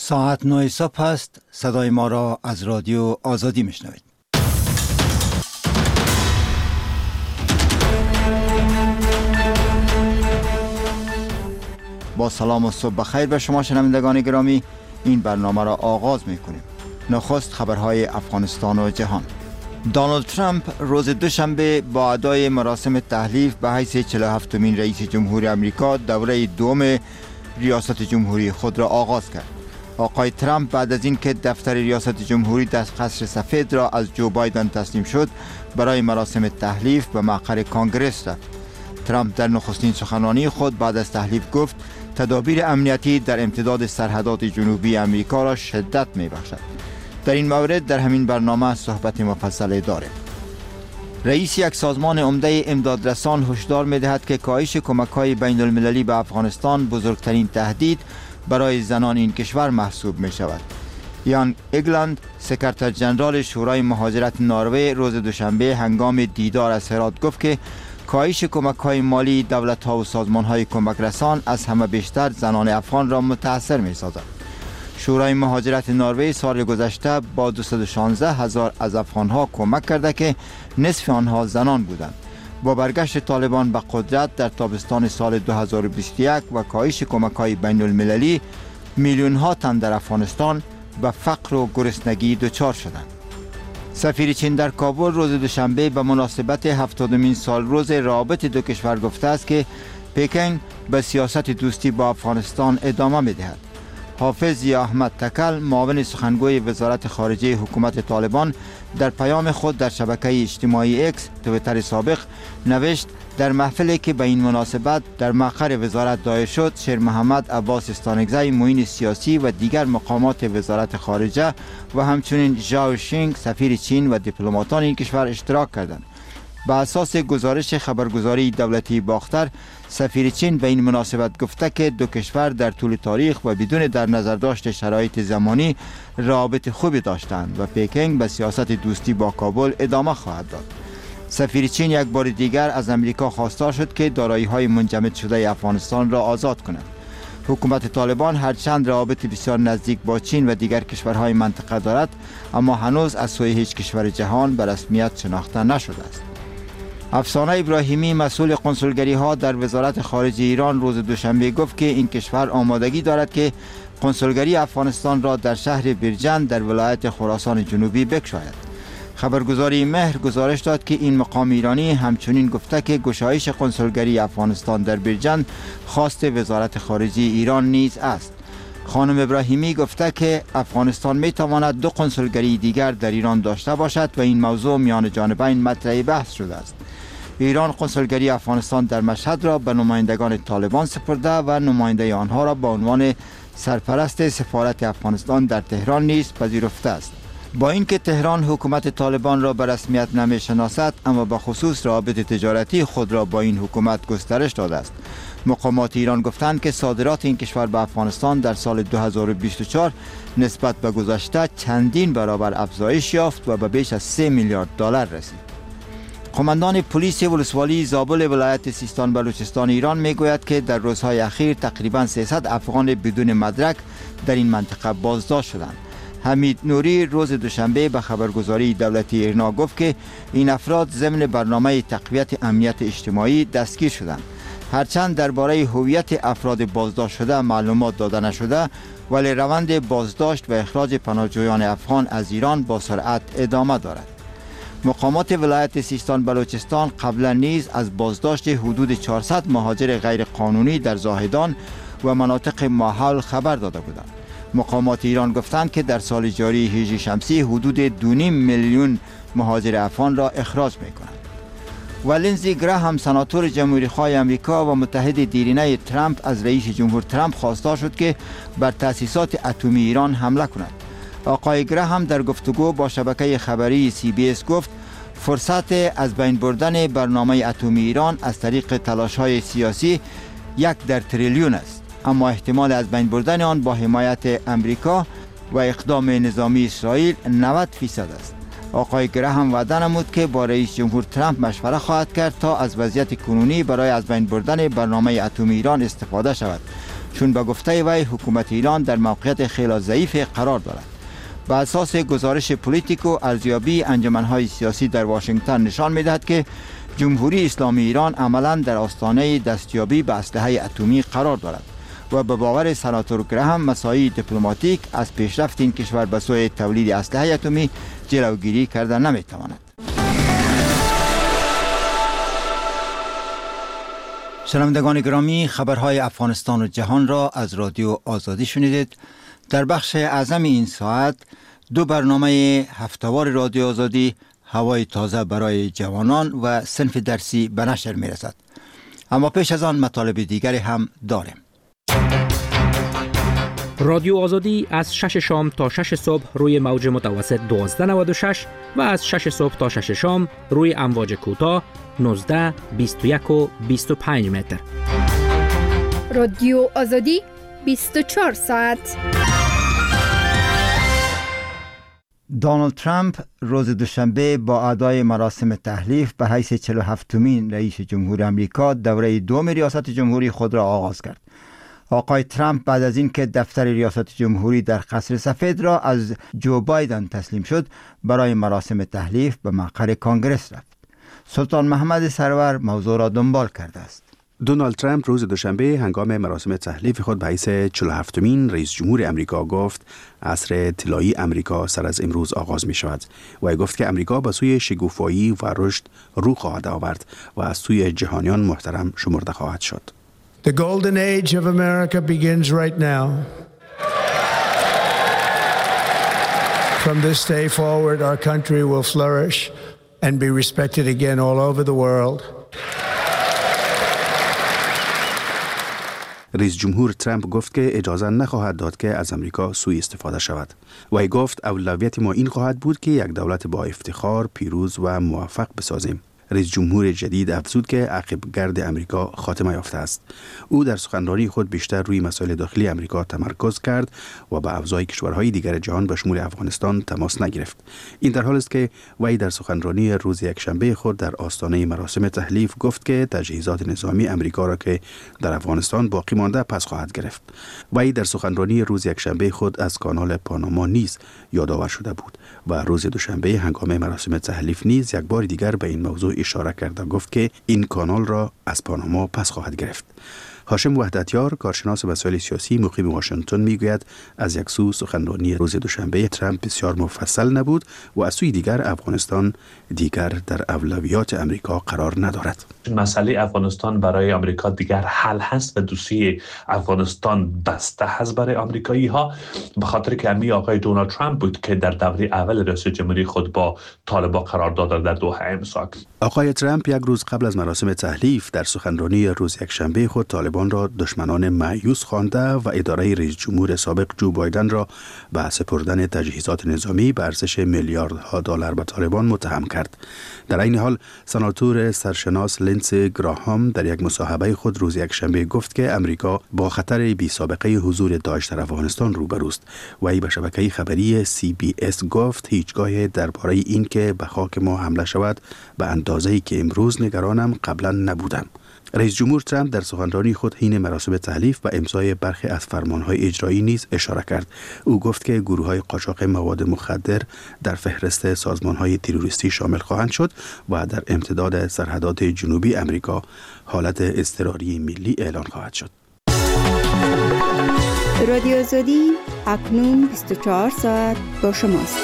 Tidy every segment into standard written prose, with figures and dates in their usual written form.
ساعت 9 صبح است. صدای ما را از رادیو آزادی میشنوید. با سلام و صبح بخیر به شما شنوندگان گرامی، این برنامه را آغاز میکنیم. نخست خبرهای افغانستان و جهان. دونالد ترامپ روز دوشنبه با ادای مراسم تحلیف به حیث 47مین رئیس جمهور امریکا دوره دوم ریاست جمهوری خود را آغاز کرد. آقای ترامپ بعد از اینکه دفتر ریاست جمهوری در قصر سفید را از جو بایدن تسلیم شد، برای مراسم تحلیف به مقر کانگرس رفت. ترامپ در نخستین سخنرانی خود بعد از تحلیف گفت تدابیر امنیتی در امتداد سرحدات جنوبی امریکا را شدت می‌بخشد. در این مورد در همین برنامه صحبت مفصل داریم. رئیس یک سازمان عمده امدادرسان هشدار می‌دهد که کاهش کمک‌های بین‌المللی به افغانستان بزرگترین تهدید برای زنان این کشور محسوب می شود. یان اگلند، سکرتر جنرال شورای مهاجرت نروژ، روز دوشنبه هنگام دیدار از هرات گفت که کاهش کمک‌های مالی دولت‌ها و سازمان‌های کمک رسان از همه بیشتر زنان افغان را متاثر می‌سازد. شورای مهاجرت نروژ سال گذشته با 216,000 از افغان‌ها کمک کرده که نصف آنها زنان بودند. با برگشت طالبان به قدرت در تابستان سال 2021 و کاهش کمک‌های بین‌المللی، میلیون‌ها تن در افغانستان به فقر و گرسنگی دچار شدند. سفیر چین در کابل روز دوشنبه به مناسبت 70مین سالروز روابط دو کشور گفته است که پکن به سیاست دوستی با افغانستان ادامه می‌دهد. حافظ ضیا احمد تکل، معاون سخنگوی وزارت خارجه حکومت طالبان، در پیام خود در شبکه اجتماعی اکس تویتر سابق نوشت در محفلی که به این مناسبت در مقر وزارت دایر شد، شیر محمد عباس استانگزی، معین سیاسی و دیگر مقامات وزارت خارجه و همچنین ژائو شینگ سفیر چین و دیپلماتان این کشور اشتراک کردند. به اساس گزارش خبرگزاری دولتی باختر، سفیر چین به این مناسبت گفته که دو کشور در طول تاریخ و بدون در نظر داشت شرایط زمانی روابط خوبی داشتند و پکن به سیاست دوستی با کابل ادامه خواهد داد. سفیر چین یک بار دیگر از امریکا خواستار شد که دارایی‌های منجمد شده افغانستان را آزاد کند. حکومت طالبان هرچند روابط بسیار نزدیک با چین و دیگر کشورهای منطقه دارد، اما هنوز از سوی هیچ کشور جهان به رسمیت شناخته نشده است. افسانه ابراهیمی، مسئول کنسولگری ها در وزارت خارجه ایران، روز دوشنبه گفت که این کشور آمادگی دارد که کنسولگری افغانستان را در شهر بیرجند در ولایت خراسان جنوبی بگشاید. خبرگزاری مهر گزارش داد که این مقام ایرانی همچنین گفته که گشایش کنسولگری افغانستان در بیرجند خواست وزارت خارجه ایران نیز است. خانم ابراهیمی گفته که افغانستان می تواند دو کنسولگری دیگر در ایران داشته باشد و این موضوع میان جانبین مطرح بحث شده است. ایران کنسولگری افغانستان در مشهد را به نمایندگان طالبان سپرده و نماینده آنها را به عنوان سرپرست سفارت افغانستان در تهران نیز پذیرفته است. با اینکه تهران حکومت طالبان را به رسمیت نمی‌شناسد، اما به خصوص روابط تجارتی خود را با این حکومت گسترش داده است. مقامات ایران گفتند که صادرات این کشور به افغانستان در سال 2024 نسبت به گذشته چندین برابر افزایش یافت و به بیش از 3 میلیارد دلار رسید. قماندان پلیس ولسوالی زابل ولایت سیستان بلوچستان ایران میگوید که در روزهای اخیر تقریباً 300 افغان بدون مدرک در این منطقه بازداشت شدند. حمید نوری روز دوشنبه به خبرگزاری دولتی ایرنا گفت که این افراد ضمن برنامه تقویت امنیت اجتماعی دستگیر شدند. هرچند درباره هویت افراد بازداشت شده معلومات داده نشده، ولی روند بازداشت و اخراج پناهجویان افغان از ایران با سرعت ادامه دارد. مقامات ولایت سیستان بلوچستان قبلا نیز از بازداشت حدود 400 مهاجر غیر قانونی در زاهدان و مناطق ماحول خبر داده بودند. مقامات ایران گفتند که در سال جاری هجری شمسی حدود 2.5 میلیون مهاجر افغان را اخراج می‌کنند. و لینزی گراهام، سناتور جمهوری‌خواه آمریکا و متحد دیرینه ترامپ، از رئیس جمهور ترامپ خواستار شد که بر تأسیسات اتمی ایران حمله کند. آقای گراهام در گفتگو با شبکه خبری CBS گفت فرصت از بین بردن برنامه اتمی ایران از طریق تلاش‌های سیاسی 1 در تریلیون است، اما احتمال از بین بردن آن با حمایت امریکا و اقدام نظامی اسرائیل 90% است. آقای گراهام وعده نمود که با رئیس جمهور ترامپ مشوره خواهد کرد تا از وضعیت کنونی برای از بین بردن برنامه اتمی ایران استفاده شود. چون به گفته وی حکومت ایران در موقعیت خیلی ضعیف قرار دارد. بر اساس گزارش پولیتیکو، ارزیابی انجمنهای سیاسی در واشنگتن نشان می‌دهد که جمهوری اسلامی ایران عملاً در آستانه دستیابی به اسلحه اتمی قرار دارد و به باور سناتور گراهام مساعی دیپلماتیک از پیشرفت این کشور به سوی تولید اسلحه اتمی جلوگیری کرده نمی‌تواند. شنوندگان گرامی، خبرهای افغانستان و جهان را از رادیو آزادی شنیدید. در بخش اعظم این ساعت 2 برنامه هفته‌وار رادیو آزادی، هوای تازه برای جوانان و صنف درسی به نشر می رسد. اما پیش از آن مطالب دیگری هم داریم. رادیو آزادی از 6 شام تا 6 صبح روی موج متوسط 1296 و از 6 صبح تا 6 شام روی امواج کوتاه 19، 21 و 25 متر. رادیو آزادی 24 ساعت. دونالد ترامپ روز دوشنبه با ادای مراسم تحلیف به حیث 47مین رئیس جمهور امریکا دوره دوم ریاست جمهوری خود را آغاز کرد. آقای ترامپ بعد از اینکه دفتر ریاست جمهوری در قصر سفید را از جو بایدن تسلیم شد، برای مراسم تحلیف به مقر کانگرس رفت. سلطان محمد سرور موضوع را دنبال کرده است. دونالد ترامپ روز دوشنبه هنگام مراسم تحلیف خود به حیث 47مین رئیس جمهور امریکا گفت عصر طلایی امریکا سر از امروز آغاز می شود و گفت که امریکا به سوی شکوفایی و رشد رو خواهد آورد و از سوی جهانیان محترم شمرده خواهد شد. The golden age of America begins right now. From this day forward, our country will flourish and be respected again all over the world. رئیس جمهور ترامپ گفت که اجازه نخواهد داد که از امریکا سوء استفاده شود. وی گفت اولویت ما این خواهد بود که یک دولت با افتخار، پیروز و موفق بسازیم. رئیس جمهور جدید افزود که عقب‌گرد امریکا خاتمه یافته است. او در سخنرانی خود بیشتر روی مسائل داخلی امریکا تمرکز کرد و با اعضای کشورهای دیگر جهان به شمول افغانستان تماس نگرفت. این در حالی است که وی در سخنرانی روز یکشنبه خود در آستانه مراسم تحلیف گفت که تجهیزات نظامی امریکا را که در افغانستان باقی مانده پس خواهد گرفت. وی در سخنرانی روز یکشنبه خود از کانال پاناما نیز یادآور شده بود و روز دوشنبه هنگام مراسم تحلیف نیز یک بار دیگر به این موضوع اشاره کرد و گفت که این کانال را از پاناما پس خواهد گرفت. هاشم وحدتیار، کارشناس مسائل سیاسی مقیم واشنگتن، میگوید از یک سو سخنرانی روز دوشنبه ترامپ بسیار مفصل نبود و از سوی دیگر افغانستان دیگر در اولویات امریکا قرار ندارد. مسئله افغانستان برای امریکا دیگر حل هست و دوسیه افغانستان بسته هست برای آمریکایی ها، به خاطر که امی آقای دونالد ترامپ بود که در دوره اول رئیس جمهوری خود با طالبان قرارداد را در دوحه امضا کرد. آقای ترامپ یک روز قبل از مراسم تحلیف در سخنرانی روز یکشنبه خود طالبان را دشمنان مایوس خوانده و اداره رئیس جمهور سابق جو بایدن را به سپردن تجهیزات نظامی به ارزش میلیاردها دلار به طالبان متهم کرد. در این حال سناتور سرشناس لینسی گراهام در یک مصاحبه خود روز یکشنبه گفت که امریکا با خطر بی سابقه حضور داعش در افغانستان روبروست و ای به شبکه خبری CBS گفت هیچگاه درباره این که به خاک ما حمله شود به اندازه‌ای که امروز نگرانم قبلا نبودم. رئیس جمهور ترامپ در سخنرانی خود حین مراسم تحلیف و امضای برخی از فرمانهای اجرایی نیز اشاره کرد. او گفت که گروه‌های قاچاق مواد مخدر در فهرست سازمان‌های تروریستی شامل خواهند شد و در امتداد سرحدات جنوبی امریکا حالت اضطراری ملی اعلان خواهد شد. رادیو آزادی اکنون 24 ساعت با شماست.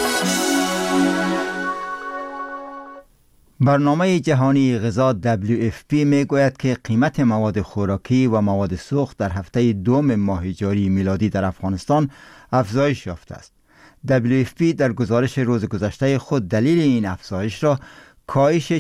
برنامه جهانی غذا WFP می گوید که قیمت مواد خوراکی و مواد سوخت در هفته دوم ماه جاری میلادی در افغانستان افزایش یافته است. WFP در گزارش روز گذشته خود دلیل این افزایش را کاهش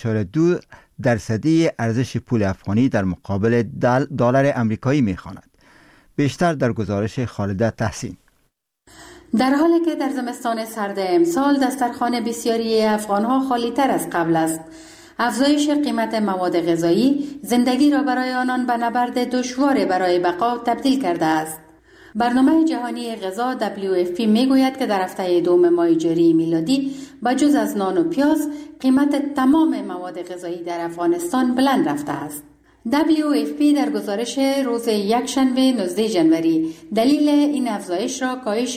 4.2% ارزش پول افغانی در مقابل دلار امریکایی می خواند. بیشتر در گزارش خالده تحسین. در حالی که در زمستان سرد امسال دسترخوان بسیاری افغانها خالی تر از قبل است، افزایش قیمت مواد غذایی زندگی را برای آنان به نبرد دشوار برای بقا تبدیل کرده است. برنامه جهانی غذا WFP میگوید که در هفته دوم ماه جاری میلادی بجز از نان و پیاز قیمت تمام مواد غذایی در افغانستان بلند رفته است. WFP در گزارش روز یکشنبه 19 ژانویه دلیل این افزایش را کاهش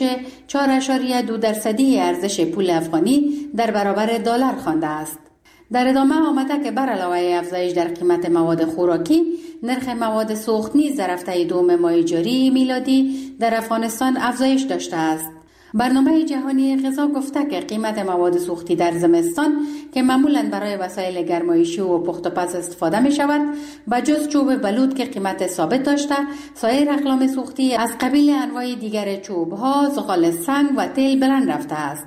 4.2% ارزش پول افغانی در برابر دلار خوانده است. در ادامه آمده که بر علاوه افزایش در قیمت مواد خوراکی، نرخ مواد سوخت نیز در هفته دوم ماه جاری میلادی در افغانستان افزایش داشته است. برنامه جهانی غذا گفته که قیمت مواد سوختی در زمستان که معمولاً برای وسایل گرمایشی و پخت و پز استفاده می شود، به جز چوب بلوط که قیمت ثابت داشته، سایر اقلام سوختی از قبیل انواع دیگر چوب‌ها، زغال سنگ و تیل بلند رفته است.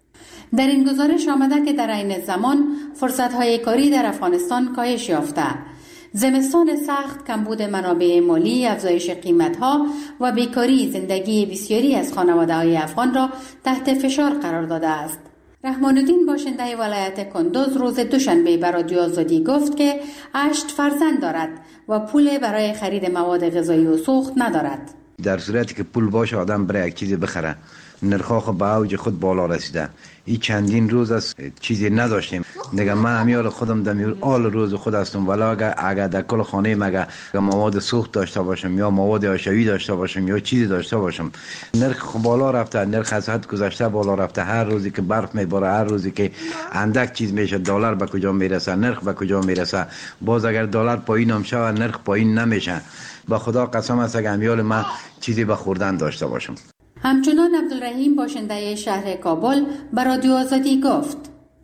در این گزارش آمده که در عین زمان فرصت‌های کاری در افغانستان کاهش یافته. زمستان سخت، کمبود منابع مالی، افزایش قیمت‌ها و بیکاری زندگی بسیاری از خانواده‌های افغان را تحت فشار قرار داده است. رحمان الدین باشنده ولایت کندوز روز دوشنبه به رادیو آزادی گفت که 8 فرزند دارد و پول برای خرید مواد غذایی و سوخت ندارد. در صورتی که پول باشه آدم برای یک چیزی بخره، نرخ‌ها به اوج خود بالا رسیده. این چندین روز از چیزی نداشتیم. دیگه من همیال خودم دمیور آل روز خود هستم، ولی اگر در کل خانه مگه مواد سوخت داشته باشم یا مواد آشویی داشته باشم یا چیزی داشته باشم، نرخ بالا رفته، نرخ از حد گذشته بالا رفته. هر روزی که برف میباره، هر روزی که اندک چیز میشه، دلار به کجا میرسه، نرخ به کجا میرسه. باز اگر دلار پایین هم شود، نرخ پایین نمیشه. با خدا قسم است که همیال من چیزی به خوردن داشته باشم. همچنان عبدالرحیم باشنده شهر کابل به رادیو آزادی گفت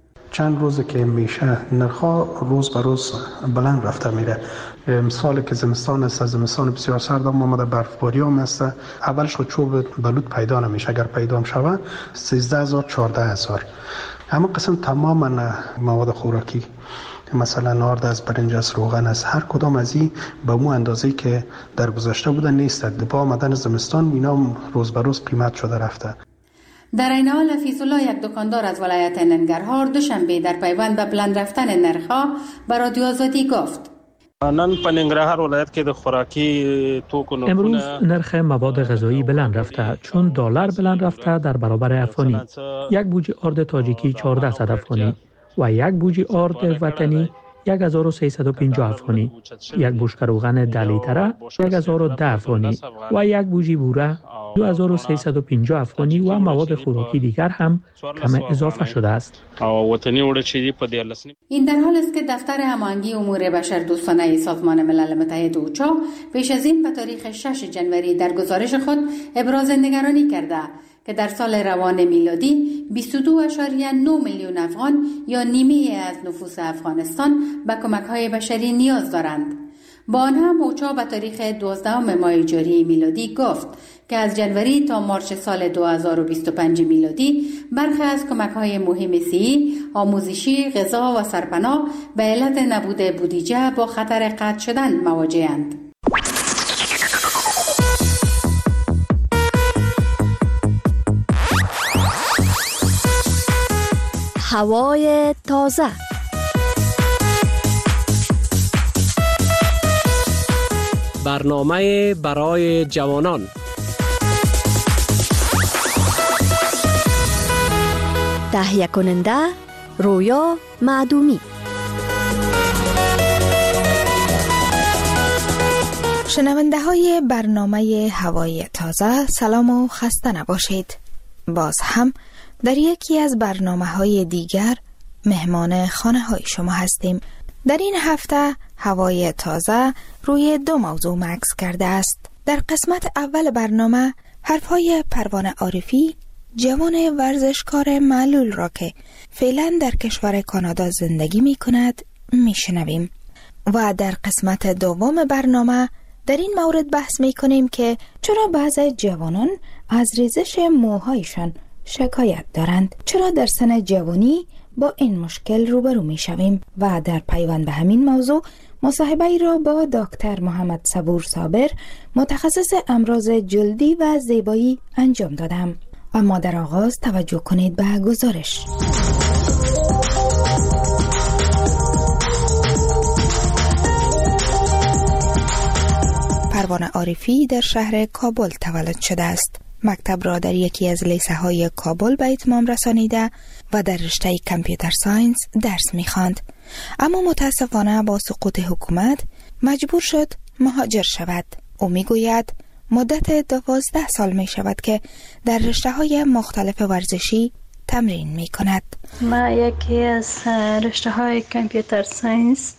چند روزه که میشه نرخ‌ها روز به روز بلند رفته میره. مثال که زمستان است، زمستان بسیار سرد هم آمده، برفباری هم است. اولش خود چوب بلوط پیدا نمیشه، اگر پیدا هم شود 13000 14000. اما قسم تمام مواد خوراکی، مثلا آرد از برنج از روغن از هر کدام از این به مو اندازه‌ای که در گذشته بوده نیست. با آمدن زمستان اینا روز به روز قیمت شده رفته. در این حال حفیظ الله، یک دکاندار از ولایت ننگرهار، دوشنبه در پیوند به بلند رفتن نرخ‌ها به رادیو آزادی گفت نن په ننګرهار ولایت کې د خوراکي توکو امروز نرخ مواد غذایی بلند رفته چون دلار بلند رفته در برابر افغانی. یک بوجی آرد تاجیکی 1400 افغانی و یک بوجی آرد وطنی 1350 افغانی، یک بشکه روغن 10 لیتره 1010 افغانی و یک بوجی بوره 2350 افغانی و مواد خوراکی دیگر هم کم اضافه شده است. این در حال است که دفتر هماهنگی امور بشردوستانه سازمان ملل متحد اوچا پیش از این به تاریخ 6 ژانویه در گزارش خود ابراز نگرانی کرده که در سال روان میلادی 22.9 میلیون افغان یا نیمه از نفوس افغانستان به کمک‌های بشری نیاز دارند. با آن هم اوچا به تاریخ 12 ماه جاری میلادی گفت که از جنوری تا مارس سال 2025 میلادی برخی از کمک‌های مهم صحی، آموزشی، غذا و سرپناه به علت نبود بودجه با خطر قطع شدن مواجه‌اند. هوای تازه. برنامه برای جوانان. تهیه کننده رویا معدومی. شنونده های برنامه هوای تازه، سلام و خسته نباشید. باز هم در یکی از برنامه‌های دیگر مهمان خانه‌های شما هستیم. در این هفته هوای تازه روی 2 موضوع مکث کرده است. در قسمت اول برنامه حرف‌های پروانه عارفی، جوان ورزشکار معلول را که فعلا در کشور کانادا زندگی می‌کند می‌شنویم. و در قسمت دوم برنامه در این مورد بحث می‌کنیم که چرا بعضی جوانان از ریزش موهایشان شکایت دارند، چرا در سن جوانی با این مشکل روبرو می شویم. و در پیوند به همین موضوع مصاحبه ای را با دکتر محمد صبور صابر، متخصص امراض جلدی و زیبایی انجام دادم. اما در آغاز توجه کنید به گزارش. پروانه عارفی در شهر کابل تولد شده است. مکتب را در یکی از لیسه های کابل به اتمام رسانیده و در رشته کامپیوتر ساینس درس می‌خواند. اما متاسفانه با سقوط حکومت مجبور شد مهاجر شود. او میگوید مدت 12 سال می شود که در رشته‌های مختلف ورزشی تمرین می کند. ما یکی از رشته‌های کامپیوتر ساینس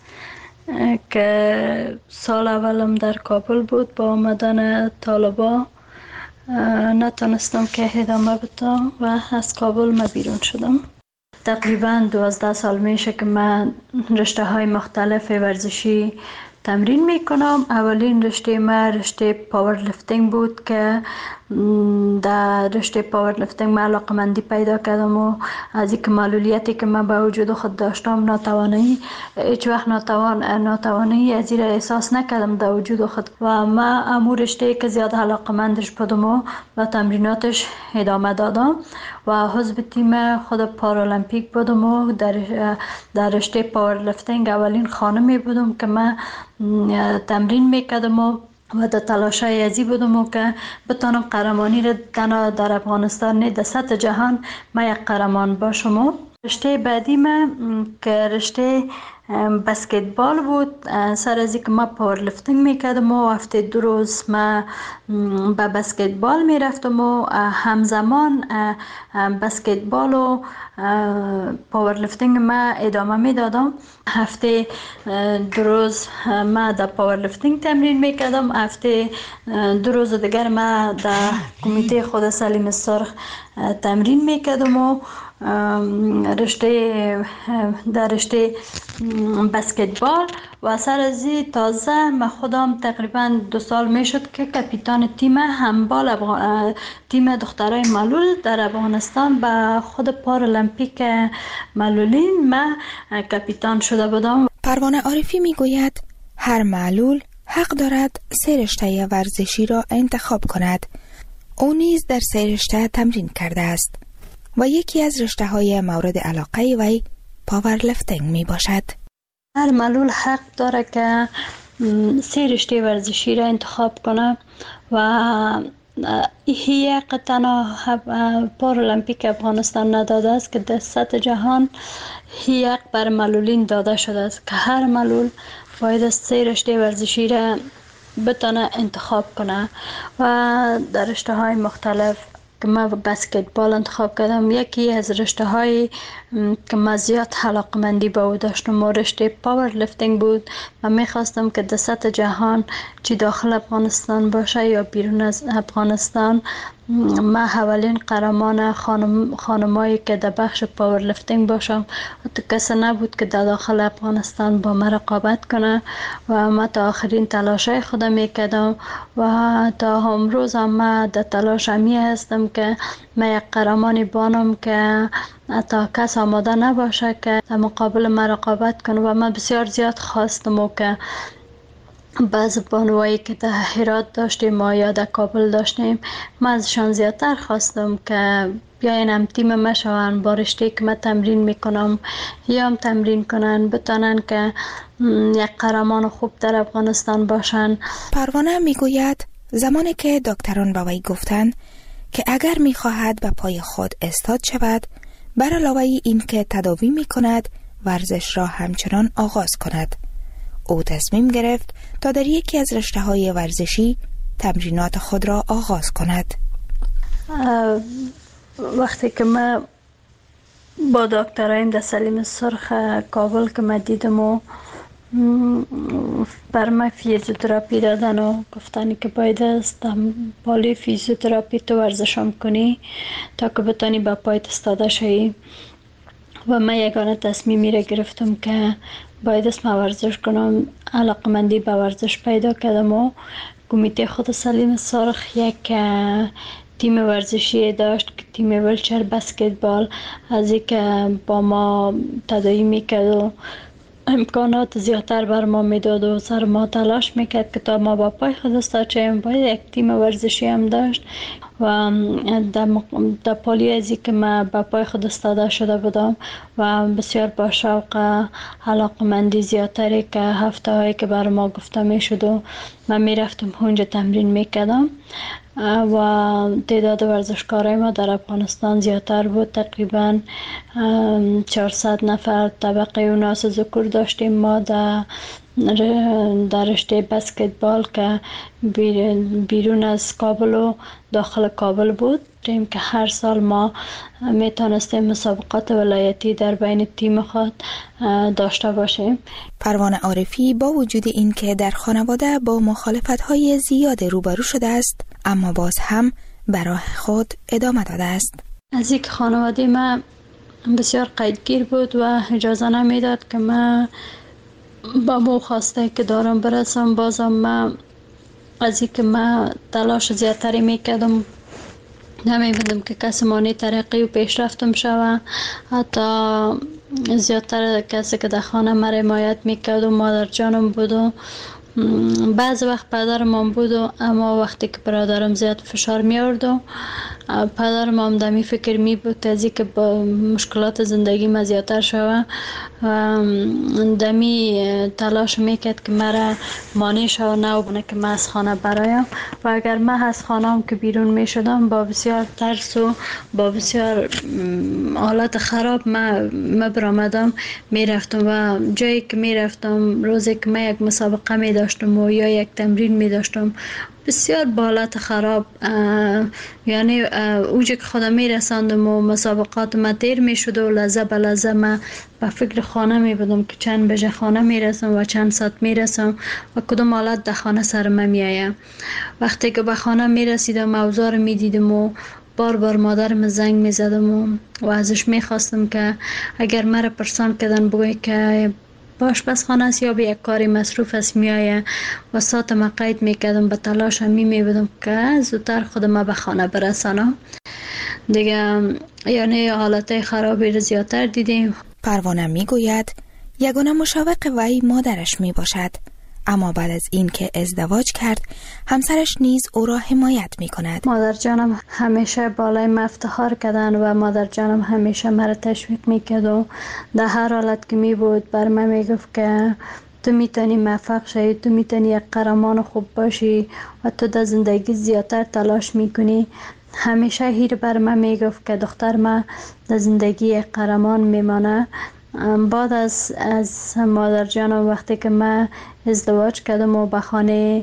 که سال اولم در کابل بود، با آمدن طالبا نتونستم که ادامه بدم و از کابل ما بیرون شدم. تقریبا 12 سال میشه که من رشته‌های مختلف ورزشی تمرین میکنم. اولین رشته ما رشته پاور لیفتینگ بود که در رشته پاور لیفتینگ من علاقمندی پیدا کردم و از اینکه معلولیتی که من به وجود خود داشتم، ناتوانی، هیچ وقت ناتوانی از این احساس نکردم در وجود خود و من امو رشته که زیاد علاقمندش بودم و تمریناتش ادامه دادم و حزب تیم خود پارالمپیک بودم و در رشته پاور لیفتینگ اولین خانمی بودم که من تمرین میکردم و در تلاشای ازی بودم که بتانم قهرمانی را تنها در افغانستان نه در سطح جهان من یک قهرمان باشم. رشته بعدی من که رشته بسکتبال بود. سر از اینکه من پاور لیفتینگ میکردم و هفته 2 روز من به بسکتبال میرفتم و همزمان بسکتبال و پاور لیفتینگ من ادامه میدادم. هفته 2 روز من در پاور لیفتینگ تمرین میکردم، هفته 2 روز دیگر من در کمیته خود سلیم سرخ تمرین میکردم و در رشته بسکتبال و سر از تازه من خودم تقریبا 2 سال میشد که کاپیتان تیم هندبال تیم دخترای معلول در افغانستان به خود پارالمپیک معلولین من کاپیتان شده بودم. پروانه عارفی میگوید هر معلول حق دارد 3 رشته ورزشی را انتخاب کند. او نیز در 3 رشته تمرین کرده است و یکی از رشته‌های مورد علاقه وی پاور لیفتینگ می باشد. هر معلول حق داره که 3 رشته ورزشی را انتخاب کنه و این تنها پارالمپیک افغانستان نداده است که در سطح جهان این حق بر معلولین داده شده است که هر معلول باید 3 رشته ورزشی را بتونه انتخاب کنه و در رشته‌های مختلف که من بسکتبال انتخاب کردم. یکی از رشته های که من زیاد علاقمندی به او داشتم و رشته پاور لیفتینگ بود. من میخواستم که در سطح جهان چی داخل افغانستان باشه یا بیرون از افغانستان من اولین قهرمان خانمایی که در بخش پاور لیفتینگ باشم. کسی نبود که در داخل افغانستان با من رقابت کنه و من تا آخرین تلاشای خودم میکردم و تا امروز هم من در تلاش همی هستم که من یک قهرمانی بانم که تا کس آماده نباشه که در مقابل من رقابت کنه و من بسیار زیاد خواستم و که بعض بانوایی که در هرات داشتیم ما یا در کابل داشتیم من ازشان زیادتر خواستم که بیاین هم تیم ما شوند، با رشته که من تمرین میکنم یا هم تمرین کنن، بتانن که یک قهرمان خوب در افغانستان باشن. پروانه میگوید زمانی که دکتران به وی گفتند که اگر میخواهد به پای خود استاد شود، بر علاوه این که تداوی میکند ورزش را همچنان آغاز کند. او تصمیم گرفت تا در یکی از رشته‌های ورزشی تمرینات خود را آغاز کند. وقتی که من با دکترایم در سلیم سرخ کابل که من دیدم و بر من فیزیوتراپی دادن و گفتن که باید است بالی فیزیوتراپی تو ورزشم کنی تا که بتانی با پایت استاده شوی و من یگانه تصمیمی را گرفتم که باید است من ورزش کنم. علاقمندی به ورزش پیدا کردم و کمیته خود سلیم سرخ یک تیم ورزشی داشت که تیم ویلچر بسکتبال، از اینکه با ما تداوی میکرد و امکانات زیادتر بر ما میداد و سر ما تلاش میکرد که تا ما با پای خود استاد شویم. باید یک تیم ورزشی هم داشت و در پالی ازی که من با پای خود استاده شده بودم و بسیار با شوق علاقمندی زیادتری که هفته هایی که بر ما گفته میشد و من میرفتم اونجا تمرین میکردم و تعداد ورزشکارای ما در افغانستان زیادتر بود. تقریبا 400 نفر طبقه اوناس ذکور داشتیم ما در در رشته بسکتبال که بیرون از کابل و داخل کابل بود. تیم که هر سال ما میتونستیم مسابقات ولایتی در بین تیم خود داشته باشیم. پروانه عارفی با وجود این که در خانواده با مخالفت‌های زیاد روبرو شده است، اما باز هم به راه خود ادامه داده است. از یک خانواده ما بسیار قیدگیر بود و اجازه نمیداد که من با مو خواسته که دارم برسم. بازم من از این که من تلاش زیادتری میکردم، نمی‌بودم که کسی مانی ترقی و پیشرفتم شوه. حتی زیادتر کسی که در خانه من حمایت میکرد و مادر جانم بود و بعض وقت پدرم هم بود و اما وقتی که برادرم زیاد فشار میارد و پدرم هم دمی فکر می بود از این که با مشکلات زندگی ما زیادتر شوه و دمی تلاش میکرد که مرا مانع شوه نه بونه که من از خانه برایم. و اگر من از خانه هم که بیرون می شدم با بسیار ترس و با بسیار حالت خراب من برآمدم می رفتم و جایی که می رفتم روزی که من یک مسابقه می داشتم و یا یک تمرین می داشتم بسیار با حالت خراب، یعنی اوجه که خودم می رساندم و مسابقات ما تیر می شد و لحظه به لحظه من به فکر خانه می بودم که چند بجه خانه می رسم و چند ساعت می رسم و کدام حالت در خانه سر من می آیم. وقتی که به خانه می رسیدم اوضاع می دیدم و بار بار مادرم زنگ می زدم و ازش می خواستم که اگر مرا پرسان کردن بگوی که آشپزخانه است یا به یک کاری مصروف است میایه و ساعت ما قید میکردم، به تلاش می بودم که زودتر خودم به خانه برسانم. دیگه یعنی حالت خرابی رو زیادتر دیدیم. پروانه میگوید یگانه مشوق وی مادرش می باشد، اما بعد از این که ازدواج کرد همسرش نیز او را حمایت می کند. مادر جانم همیشه بالای من افتخار کردن و مادر جانم همیشه مرا تشویق می کرد و در هر حالت که می بود بر من می گفت که تو میتونی موفق شی، تو میتونی یک قهرمان خوب باشی و تو در زندگی زیادتر تلاش میکنی. همیشه هیر بر من می گفت که دختر من در زندگی یک قهرمان میمانه. بعد از مادر جانم وقتی که من ازدواج کردم و به خانه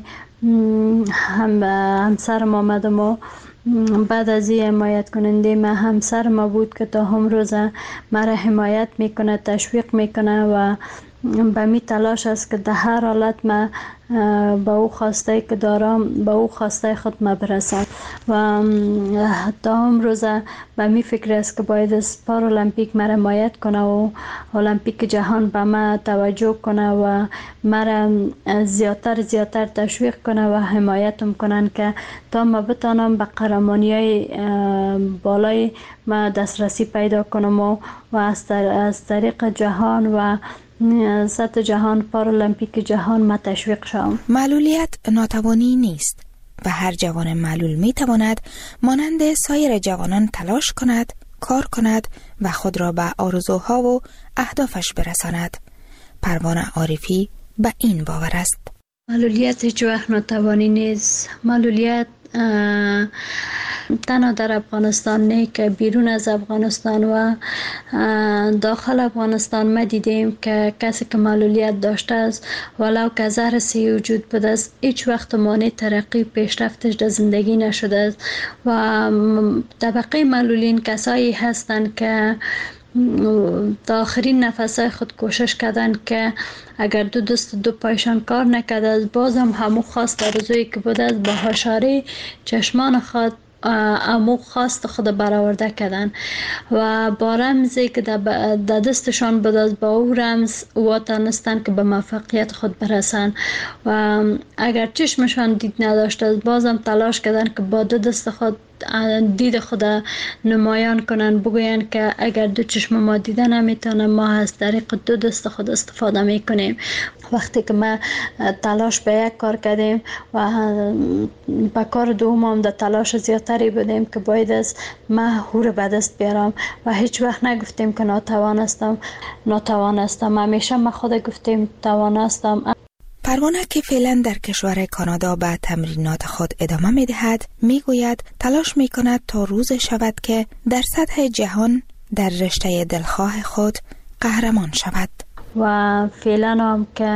همسرم آمدم و بعد از این حمایت کننده من همسر ما بود که تا هم روزه مرا حمایت میکنه، تشویق میکنه و به می تلاش است که در هر حالت من با او خواسته که دارم با او خواسته خود ما برسم و تا هم روزه به می فکر است که باید از پارالمپیک مرا حمایت کنه و المپیک جهان به من توجه کنه و مرا زیادتر تشویق کنه و حمایتم کنن که تا ما بتانم به قهرمانی‌های بالای ما دسترسی پیدا کنم و از طریق جهان و سطح جهان پارالمپیک جهان ما تشویق شوم. معلولیت ناتوانی نیست و هر جوان معلول می تواند مانند سایر جوانان تلاش کند، کار کند و خود را به آرزوها و اهدافش برساند. پروانه عارفی به این باور است. معلولیت هیچ وقت ناتوانی نیست. معلولیت تنها در افغانستان نه که بیرون از افغانستان و داخل افغانستان ما دیدیم که کسی که معلولیت داشته است ولو که زهر سی وجود بوده است هیچ وقت مانع ترقی پیشرفتش در زندگی نشده است و طبقه معلولین کسایی هستند که تا آخرین نفسای خود کوشش کردن که اگر دو دست دو پایشان کار نکرده است بازم همو خواست آرزویی که بوده است با هشاری چشمان خود امو خواست خود برآورده کردن و با رمزی که در دستشان بود از با او رمز واتانستن که به موفقیت خود برسن و اگر چشمشان دید نداشته بازم تلاش کردن که با دو دست خود دید خود نمایان کنن، بگوین که اگر دو چشم ما دیده نمیتونه ما از طریق دو دست خود استفاده میکنیم. وقتی که ما تلاش به یک کار کردیم و به کار دوم هم در تلاش زیادتری بودیم که باید از ما هور به دست بیارم و هیچ وقت نگفتیم که ناتوانستم. همیشه ما خود گفتیم توانستم. پروانه که فعلا در کشور کانادا به تمرینات خود ادامه می دهد می گوید تلاش می کند تا روز شود که در سطح جهان در رشته دلخواه خود قهرمان شود. و فعلا هم که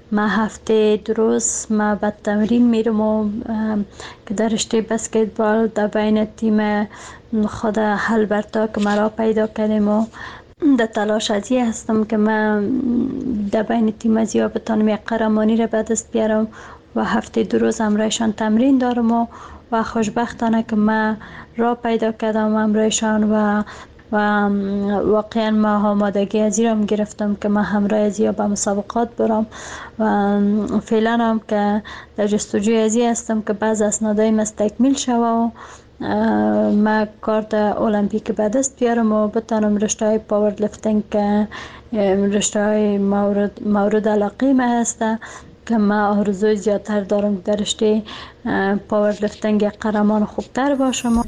ما هفته روز ما به تمرین میرم و که در رشته بسکتبال در بین تیم خود هلبرتا که مرا پیدا کردیم و در تلاش ازی هستم که من در بین تیم ازیا بتانم یک قهرمانی را به دست بیارم و هفته 2 روز همراهشان تمرین دارم و خوشبختانه که من را پیدا کردم همراهشان و واقعا ما آمادگی ازی را گرفتم که من همراه ازیا به مسابقات برم و فعلا هم که در جستجوی ازی هستم که بعض اسنادای مستکمیل شوه و ما کارت المپیک به دست بیارم و بتانم رشته های پاور لفتینگ که رشته های مورد علاقه ما هسته که ما آرزوی زیادتر دارم در رشته پاور لفتینگ یک قهرمان خوبتر باشم.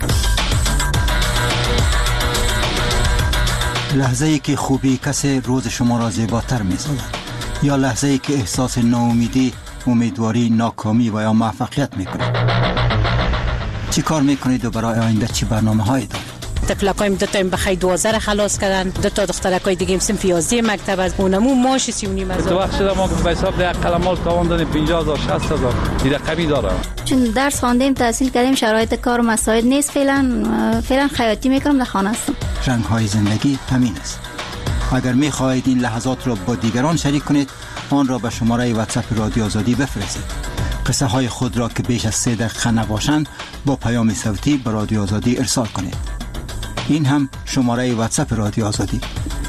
لحظه ای که خوبی کسی روز شما را زیباتر می سازد یا لحظه ای که احساس ناامیدی، امیدواری، ناکامی و یا موفقیت می کنید؟ چی کار می کنید و برای آینده چی برنامه هایی دارید؟ تفلقایم 2 تا بخی 12 را خلاص کردن، 2 تا دخترکای دیگه هم صنف 11 مکتب از اونمو ماش 3.5 هزار. تو وقت شده ما به حساب ده قلمال تاوان دادیم 50000 60000 این رقمی داره. چون درس خواندیم تحصیل کردیم شرایط کار مساعد نیست، فعلا خیاطی میکنم در خانه هستم. رنگ های زندگی همین است. اگر می خواهید این لحظات را با دیگران شریک کنید آن را به شماره واتساپ رادیو آزادی بفرستید. قصه های خود را که بیش از 3 دقیقه نباشند با پیام صوتی به رادیو آزادی ارسال کنید. این هم شماره واتساپ رادیو آزادی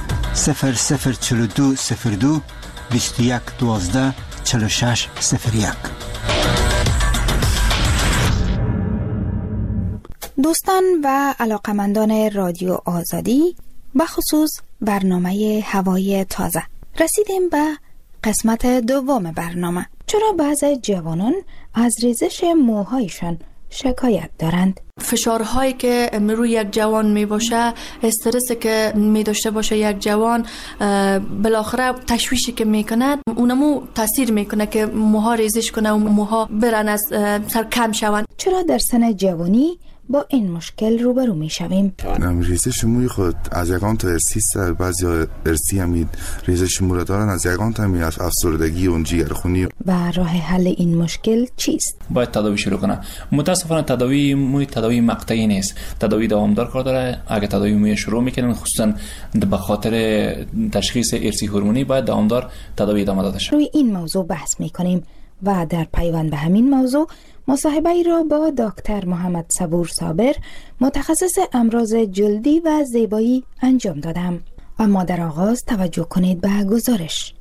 004202 21 12 46 01. دوستان و علاقمندان رادیو آزادی، بخصوص برنامه هوای تازه، رسیدیم به قسمت دوم برنامه. چرا بعضی جوانان از ریزش موهایشان شکایت دارند؟ فشارهایی که روی یک جوان می باشه، استرسی که می داشته باشه یک جوان، بالاخره تشویشی که می کند اونمو تاثیر می کنه که موها ریزش کنه و موها برن از سر کم شون. چرا در سن جوانی با این مشکل روبرو می شویم؟ ریزش موی خود از یکان تا ارسی است، بعضی ارسی هم ریزش مو را دارن، از یکان تا همین افسردگی و جگرخونی. و راه حل این مشکل چیست؟ باید تداوی شروع کنه. متاسفانه تداوی موی تداوی مقطعی نیست، تداوی دوامدار کار داره. اگه تداوی موی شروع میکنن خصوصا به خاطر تشخیص ارسی هورمونی باید دوامدار تداوی ادامه داده شه. روی این موضوع بحث میکنیم و در پیوند به همین موضوع مصاحبه ای را با دکتر محمد صبور صابر، متخصص امراض جلدی و زیبایی انجام دادم. اما در آغاز توجه کنید به گزارش.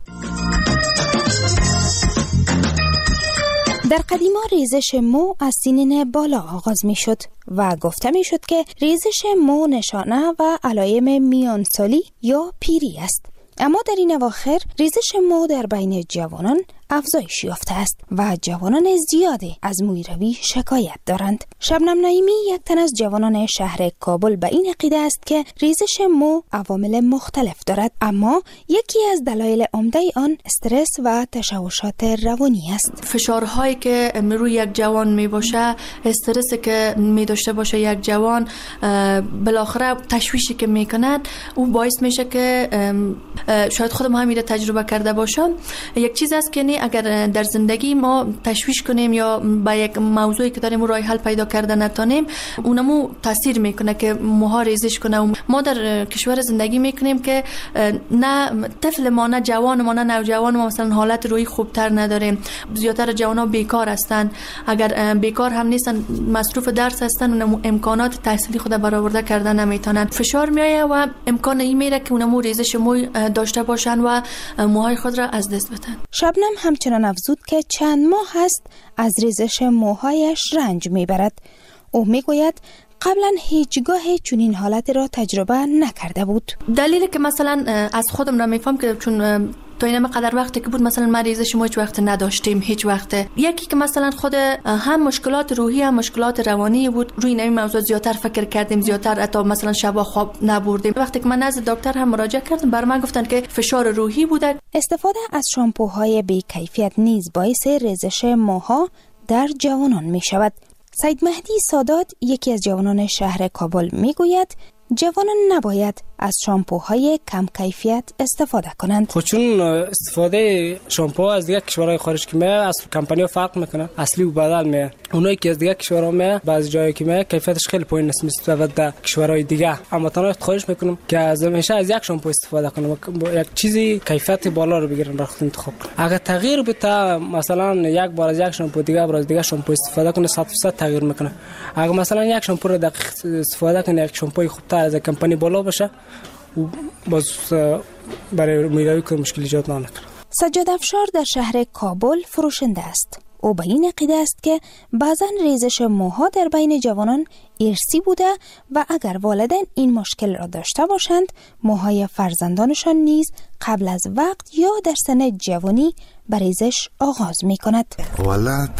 در قدیما ریزش مو از سنین بالا آغاز می شد و گفته می شد که ریزش مو نشانه و علائم میانسالی یا پیری است. اما در این اواخر ریزش مو در بین جوانان افزایش یافته است و جوانان زیادی از مویروی شکایت دارند. شبنم نعیمی، یک تن از جوانان شهر کابل، به این عقیده است که ریزش مو عوامل مختلف دارد، اما یکی از دلایل عمده آن استرس و تشوشات روانی است. فشارهایی که روی یک جوان می باشه، استرسی که می داشته باشه یک جوان، بالاخره تشویشی که می کند او باعث میشه که شاید خودم همین تجربه کرده باشم. یک چیز است که اگر در زندگی ما تشویش کنیم یا با یک موضوعی که داریم راه حل پیدا کرده نتونیم، اونمو تاثیر میکنه که موها ریزش کنه. و ما در کشور زندگی میکنیم که نه طفل ما، نه جوان ما، نه نوجوان ما مثلا حالت روحی خوبتر نداریم. زیادتر جوانا بیکار هستند. اگر بیکار هم نیستن، مصروف درس هستن، اونمو امکانات تحصیلی خود برآورده کردن نمیتونن. فشار میایه و امکان این میره که اونمو ریزش موی داشته باشن و موهای خود را از دست بدن. شبنم همچنان افزود که چند ماه هست از ریزش موهایش رنج میبرد. او میگوید قبلا هیچگاه چنین حالتی را تجربه نکرده بود. دلیلی که مثلا از خودم را میفهم که چون تا این قدر وقتی که بود مثلا من ریزش مو هیچ وقت نداشتیم، هیچ وقت. یکی که مثلا خود هم مشکلات روحی هم مشکلات روانی بود، روی این موضوع زیادتر فکر کردیم، زیادتر حتی مثلا شب خواب نبردیم. وقتی که من نزد دکتر هم مراجعه کردم، بر من گفتن که فشار روحی بوده. استفاده از شامپوهای بی کیفیت نیز باعث ریزش موها در جوانان می شود. سید مهدی سادات، یکی از جوانان شهر کابل، می گوید جوانان نباید از شامپوهای کم کیفیت استفاده کنند. خب چون استفاده شامپو از دیگه کشورهای خارج که میاد از کمپانی فرق میکنه، اصلی و بدل میاد. اونایی که از دیگه کشورها میاد بعضی جایی که میاد کیفیتش خیلی پایین است نسبت به کشورهای دیگه. اما تنها خواهش میکنم که از همیشه از یک شامپو استفاده کنم، یک چیزی کیفیت بالا رو بگیرن رخت انتخاب کنن. اگه تغییر بده مثلا یک بار از یک شامپو دیگه بار از دیگه شامپو استفاده کنه 100% تغییر میکنه. اگه مثلا یک شامپو رو دقیق استفاده کنه، یک شامپوی خوبتر از کمپانی بالا باشه، باز برای میروی که مشکل ایجاد نکنه. سجاد افشار در شهر کابل فروشنده است. او به این عقیده است که بعضا ریزش موها در بین جوانان ارثی بوده و اگر والدین این مشکل را داشته باشند، موهای فرزندانشان نیز قبل از وقت یا در سن جوانی به ریزش آغاز می کند. والا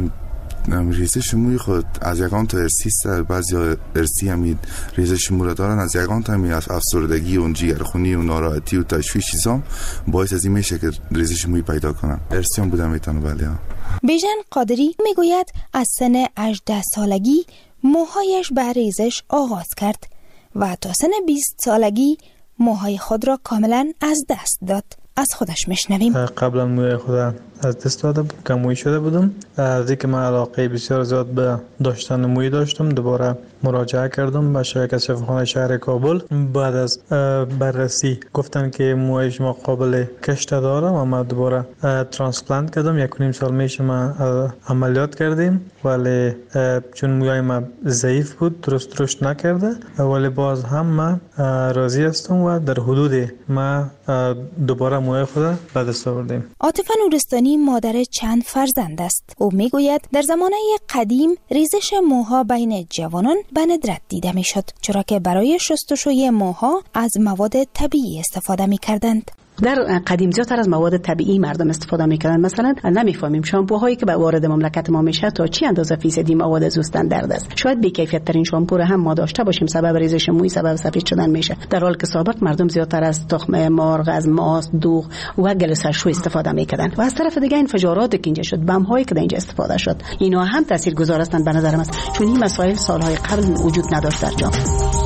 ریزش موی خود از یکان تا ارثی است، بعضی ارثی همین ریزش مو را دارن، از یکان تا همین افسردگی و جگرخونی و ناراحتی و تشویش چیزام باعث از این میشه که ریزش موی پیدا کنن. ارثی هم بودم میتونه. بله. بیژن قادری میگوید از سن 18 سالگی موهایش به ریزش آغاز کرد و تا سن 20 سالگی موهای خود را کاملا از دست داد. از خودش میشنویم. قبلا موی خود از دست داده بود، کموی شده بودم. از اینکه من علاقه بسیار زیاد به داشتن موی داشتم، دوباره مراجعه کردم به شرکت شفاخانه شهر کابل. بعد از بررسی گفتن که موی شما قابل کشت داره و من دوباره ترانسپلانت کردم. 1.5 سال میشه من عملیات کردیم، ولی چون موی من ضعیف بود درست رشد نکرده، ولی باز هم من راضی هستم و در حدود من دوباره موی خود به دست آوردیم. عاطفه نورستانی مادر چند فرزند است. او میگوید در زمانه قدیم ریزش موها بین جوانان به ندرت دیده میشد، چرا که برای شستشوی موها از مواد طبیعی استفاده میکردند. در قدیم زیادتر از مواد طبیعی مردم استفاده میکردن. مثلا نمیفهمیم شامپوهایی که به وارد مملکت ما میشه تا چی اندازه فیصدی مواد زوستن درد است. شاید بی کیفیت ترین شامپو هم ما داشته باشیم، سبب ریزش موی، سبب سفید شدن میشه، در حالی که سابق مردم زیادتر از تخم مرغ، از ماست، دوغ و گل سرشو استفاده میکردن. و از طرف دیگه انفجارات که اینجا شد، بم هایی که اینجا استفاده شد، اینا هم تاثیرگذار هستند به نظر من، چون این مسائل سالهای قبل وجود نداشت در جامعه.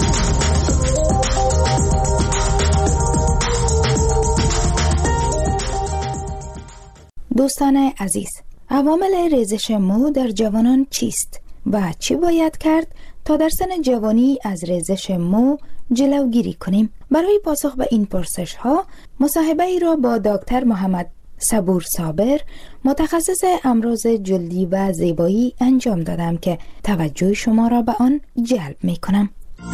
دوستان عزیز، عوامل ریزش مو در جوانان چیست و چی باید کرد تا در سن جوانی از ریزش مو جلوگیری کنیم؟ برای پاسخ به این پرسش ها مصاحبه ای را با دکتر محمد صبور صابر، متخصص امراض جلدی و زیبایی انجام دادم که توجه شما را به آن جلب می کنم.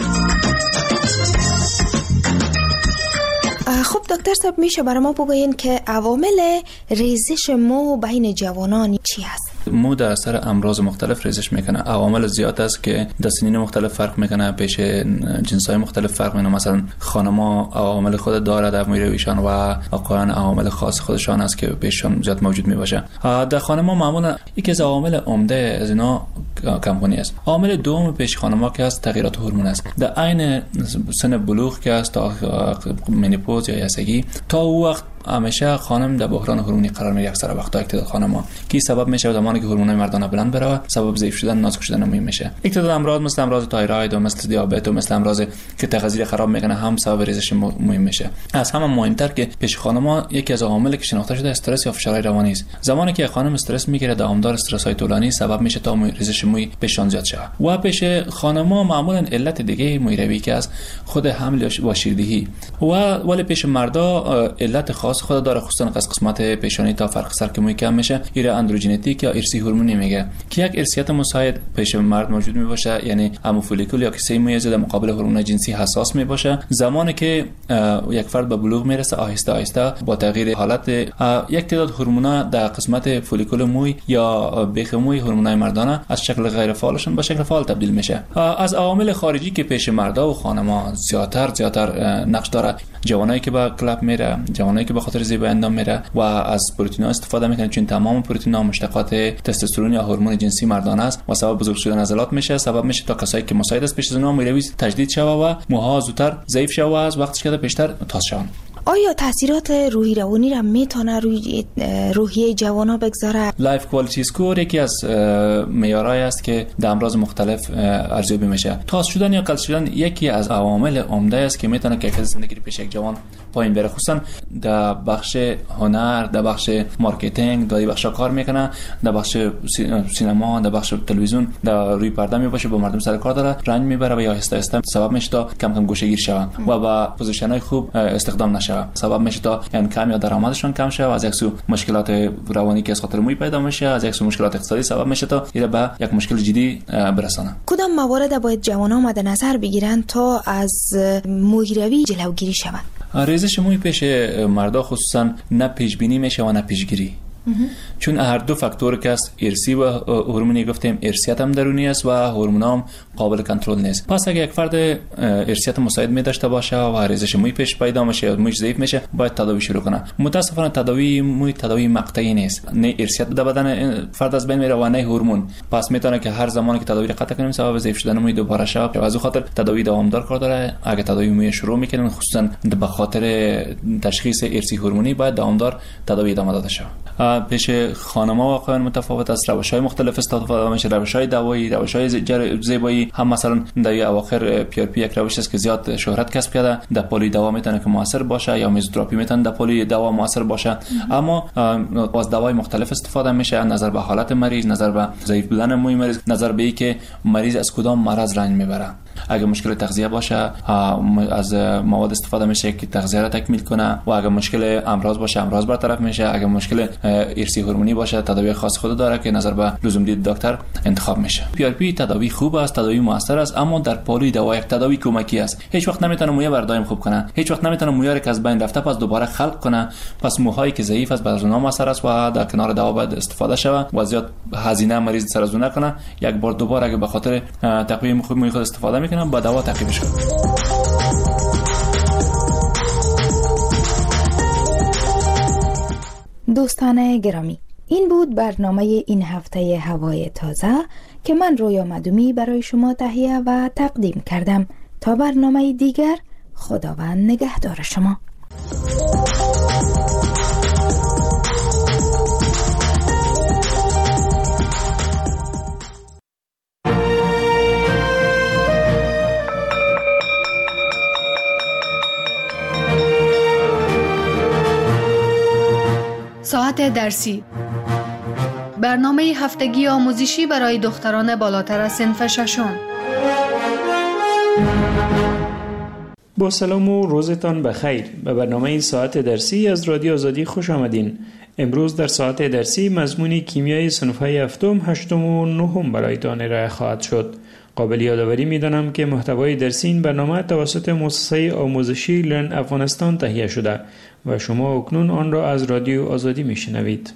خب دکتر صاحب، میشه برای ما بگوین که عوامل ریزش مو بین جوانان چی هست؟ مو در اثر امراض مختلف ریزش میکنه. عوامل زیاد است که در سنین مختلف فرق میکنه، پیش جنسای مختلف فرق میکنه. مثلا خانم‌ها عوامل خود داره در مویرویشان و آقایان عوامل خاص خودشان است که پیششان زیاد موجود میباشه. در خانم‌ها معمولا یکی از عوامل عمده از اینا کمپونی است. عامل دوم پیش خانم‌ها که است تغییرات هورمون است. در عین سن بلوغ که است تا منوپوز یا یاسگی، تا او وقت همیشه خانم در بحران هورمونی قرار میگیره. اکثر وقتا اکتداد خانم‌ها که سبب میشه زمانی که هورمونای مردانه بلند بره، سبب ضعیف شدن، نازک شدن موی میشه. اکتداد امراض مثل امراض تایروید و مثل دیابت و مثل امراض که تغذیه خراب میکنه هم سبب ریزش موی میشه. از همه مهمتر که پیش خانم‌ها یکی از عواملی که شناخته شده استرس یا فشار روانی است. زمانی که خانم استرس میگیره، دوامدار استرس‌های طولانی سبب میشه تا ریزش موی پیشان زیاد شه. و پیش خانم‌ها معمولا علت دیگه مویروی که از خود حمل و شیردهی ولی پیش مردا علت خاص خود داره، خصوصا از قسمت پیشانی تا فرق سر که موی کم میشه. ایره اندروژنتیک یا ارثی هورمونی میگه که یک ارثیت مساعد پیش مرد موجود میباشه، یعنی همو فولیکول یا کیسه موی در مقابل هورمون جنسی حساس میباشه. زمانی که یک فرد به بلوغ میرسه، آهسته آهسته با تغییر حالت یک تعداد هورمونا در قسمت فولیکول موی یا بیخ موی، هورمونای مردانه از شکل غیر فعالشون به شکل فعال تبدیل میشه. از عوامل خارجی که پیش مردا و خانم‌ها زیادتر نقش داره، جوانایی که به کلاب میره، جوانایی که به خاطر زیبایی اندام میره و از پروتئین‌ها استفاده میکنه، چون تمام پروتئین‌ها مشتقات تستوسترون یا هورمون جنسی مردانه است و سبب بزرگ شدن عضلات میشه. سبب میشه تا کسایی که مساعد است پیش از اونها مویروی تجدید شوه و موها زودتر ضعیف شوه و از وقتش که پیشتر تاس شوند. آیا تاثیرات روحی روانی را میتونه روی روحیه جوانا بگذاره؟ لایف کوالیتی اسکور یکی از معیارهایی است که در امراض مختلف ارزیابی میشه. تاس شدن یا قلط شدن یکی از عوامل عمده است که میتونه کیفیت زندگی پیش یک جوان پایین بره، خصوصا در بخش هنر، در بخش مارکتینگ، در بخش کار میکنه، در بخش سینما، در بخش تلویزیون، در روی پرده می باشه، با مردم سر کار داره، رنج میبره و یا آهسته آهسته سبب میشه تا کم کم گوشه‌گیر شوه و با پوزیشن‌های خوب استخدام نشوه، سبب میشه تا کم یا درآمدشون کم شه و از یک سو مشکلات روانی که از خاطر موی پیدا میشه، از یک سو مشکلات اقتصادی سبب میشه تا اینا به یک مشکل جدی برسانه. کدام موارد باید جوانان مد نظر بگیرن تا از مویروی جلوگیری شود؟ ریزش موی پیش مردا خصوصا نه پیش بینی میشه و نه پیشگیری، چون هر دو فاکتور که است، ارثی و هورمونی گفتیم، ارثیت هم درونی است و هورمون هم قابل کنترل نیست. پس اگه یک فرد ارثیت مساعد می داشته باشه و ریزش موی پیش پیدا میشه یا مویش ضعیف میشه، باید تداوی شروع کنه. متاسفانه تداوی موی تداوی مقطعی نیست، نه ارثیت در بدن فرد از بین میره و نه هورمون، پس میتونه که هر زمانی که تداوی قطع کنیم سبب ضعیف شدن موی دوباره شه. از خاطر تداوی دوامدار کار داره. اگه تداوی موی شروع میکنیم خصوصا به خاطر تشخیص ارثی هورمونی، باید دوامدار تداوی ادامه داده شه. پیش خانم‌ها واقعا متفاوت است، روش‌های مختلف استفاده میشه، روش‌های دوایی، روش‌های زیبایی. هم مثلا در اواخر PRP یک روش است که زیاد شهرت کسب کرده، در پلی دوا میتونه که موثر باشه یا میزوتراپی میتونه در پلی دوا موثر باشه، اما از دوای مختلف استفاده میشه، نظر به حالت مریض، نظر به ضعیف بودن موی مریض، نظر به اینکه مریض از کدام مرض رنج میبره. اگه مشکل تغذیه باشه از مواد استفاده میشه که تغذیه را تکمیل کنه، و اگه مشکل امراض باشه امراض برطرف میشه. اگه مشکل ارثی هورمونی باشه تداوی خاص خود داره که نظر به لزوم دید دکتر انتخاب میشه. PRP تداوی خوب است، تداوی موثر است، اما در پالی دوا یک تداوی کمکی است. هیچ وقت نمیتونه موی بردایم خوب کنه، هیچ وقت نمیتونه موی که از بین رفته پس دوباره خلق کنه. پس موهایی که ضعیف است بر زنا موثر است و در کنار دوا باید استفاده شود و زیاد هزینه مریض سر از نکنه. یک بار دوباره اگه به خاطر تقویم خوب موی خود استفاده میکنه با دوا تعقیبش کنه. دوستان گرامی، این بود برنامه این هفته هوای تازه که من رویا مدومی برای شما تهیه و تقدیم کردم. تا برنامه دیگر، خداوند نگهدار شما. ساعت درسی، برنامه هفتگی آموزشی برای دختران بالاتر از صنف ششم. با سلام و روزتان بخیر. به برنامه ساعت درسی از رادیو آزادی خوش آمدین. امروز در ساعت درسی مضمون کیمیای صنف‌های هفتم، هشتم و نهم برایتان ارائه خواهد شد. قابل یادآوری می‌دانم که محتوای درسی این برنامه توسط مؤسسه آموزشی لرن افغانستان تهیه شده و شما اکنون آن را از رادیو آزادی میشنوید.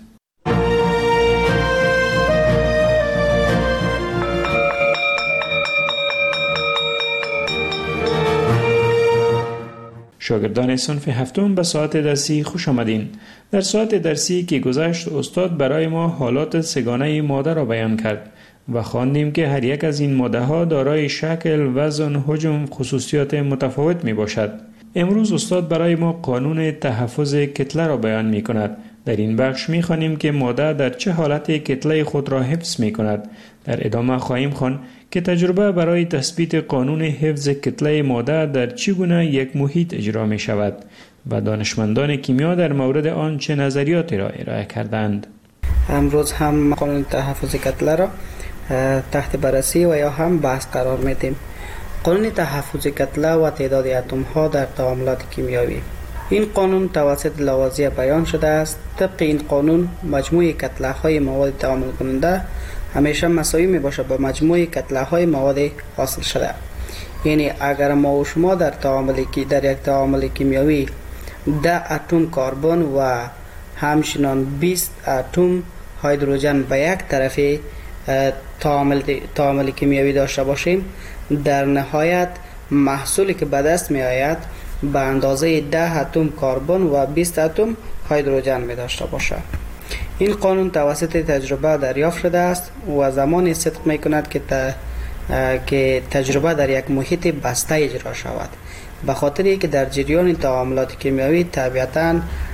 شاگردان صنف هفتم به ساعت درسی خوش آمدین. در ساعت درسی که گذشت استاد برای ما حالات سگانه ماده را بیان کرد و خواندیم که هر یک از این ماده ها دارای شکل، وزن، حجم، خصوصیات متفاوت می باشد. امروز استاد برای ما قانون تحفظ کتله را بیان می کند. در این بخش می خوانیم که ماده در چه حالت کتله خود را حفظ می کند. در ادامه خواهیم خواند که تجربه برای تثبیت قانون حفظ کتله ماده در چگونه یک محیط اجرا می شود و دانشمندان کیمیا در مورد آن چه نظریاتی را ارائه کردند. امروز هم قانون تحفظ کتله را تحت بررسی و یا هم بحث قرار میدیم. قانون تحفظ کتله و تعداد اتم ها در تعاملات کیمیایی. این قانون توسط لاوازیه بیان شده است. طبق این قانون مجموع کتله های مواد تعامل کننده همیشه مساوی می باشد با مجموع کتله های مواد حاصل شده. یعنی اگر ما و شما در یک تعامل کیمیایی 10 اتم کربن و همچنین 20 اتم هیدروژن به یک طرف تعامل کیمیایی داشته باشیم، در نهایت محصولی که به دست می آید به اندازه 10 اتم کربن و 20 اتم هیدروژن می داشته باشد. این قانون توسط تجربه دریافت شده است و زمانی صدق می کند که که تجربه در یک محیط بسته اجرا شود، به خاطر اینکه در جریان تعاملات کیمیایی طبیعتاً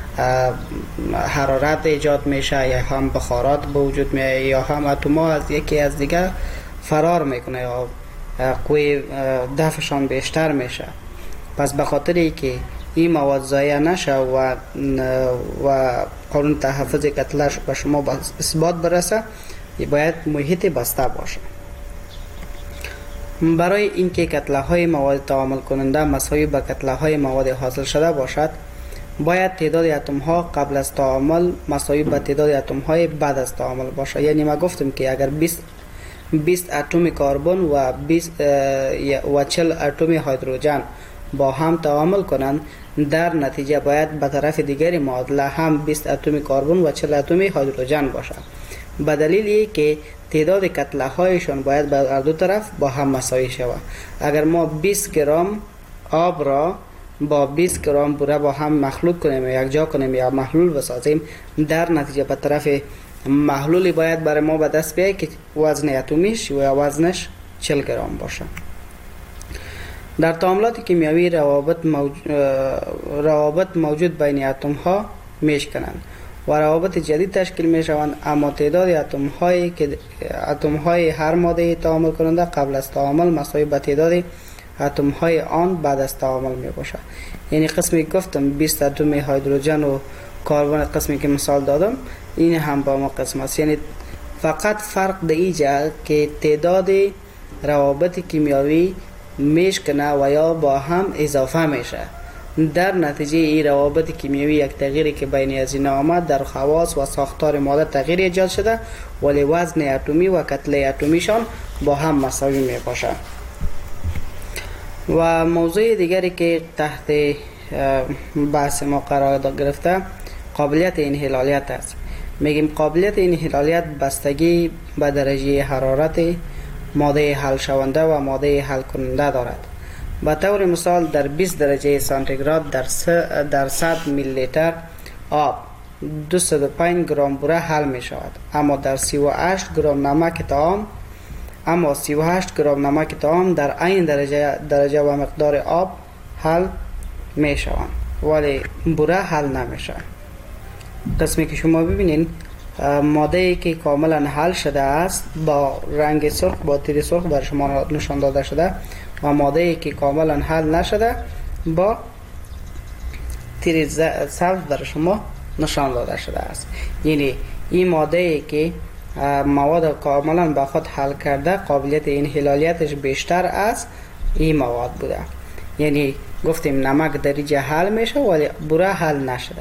حرارت ایجاد میشه، یا هم بخارات به وجود میاد، یا هم اتم‌ها از یکی از دیگر فرار میکنه یا قوی دفعشان بیشتر میشه. پس به خاطر اینکه این مواد ضایع نشه و قانون تحفظ کتله به شما اثبات برسه، باید محیط بسته باشه. برای اینکه کتله های مواد تعامل کننده مساوی به کتله های مواد حاصل شده باشد، باید تعداد اتم ها قبل از تعامل مساوی به تعداد اتم های بعد از تعامل باشه. یعنی ما گفتم که اگر 20 اتم کربن و 40 اتم هیدروژن با هم تعامل کنند، در نتیجه باید به طرف دیگری معادله هم 20 اتم کربن و 40 اتم هیدروژن باشد، به دلیلی که تعداد کتله هایشان باید به هر دو طرف با هم مساوی شود. اگر ما 20 گرم آب را با 20 گرم بوره با هم مخلوط کنیم یا یک جا کنیم یا محلول بسازیم، در نتیجه به طرف محلولی باید برای ما به دست بیاید که وزن اتمیش و وزنش 40 گرم باشه. در تعاملات کیمیایی روابط موجود بین اتم ها میشکنند و روابط جدید تشکیل می شوند، اما تعداد اتم های هر ماده تعامل کننده قبل از تعامل مساوی به تعداد اتم های آن بعد از تعامل می باشد. یعنی قسمی گفتم 20 اتم هیدروژن و کربن، قسمی که مثال دادم این هم با ما قسم است. یعنی فقط فرق در اینجا که تعداد روابط کیمیایی میشکنه و یا با هم اضافه میشه. در نتیجه این روابط کیمیایی یک تغییری که بین از این آمد در خواص و ساختار ماده تغییر ایجاد شده، ولی وزن اتمی و کتله اتمیشان با هم مساوی می باشه. و موضوع دیگری که تحت بحث ما قرار گرفته قابلیت انحلالیت است. میگیم قابلیت انحلالیت بستگی به درجه حرارت ماده حل شونده و ماده حل کننده دارد. به طور مثال در 20 درجه سانتیگراد در 100 میلی لیتر آب 205 گرم بوره حل می شود، اما در 38 گرم نمک طعام در این درجه و مقدار آب حل می شوند، ولی بوره حل نمی شود. قسمی که شما ببینید ماده که کاملا حل شده است با رنگ سرخ با تیر سرخ بر شما نشان داده شده و ماده که کاملا حل نشده با تیر سبز بر شما نشان داده شده است. یعنی این ماده که مواد کاملا به خود حل کرده قابلیت انحلالیتش بیشتر از این مواد بوده. یعنی گفتیم نمک درجه حل میشه ولی بوره حل نشده.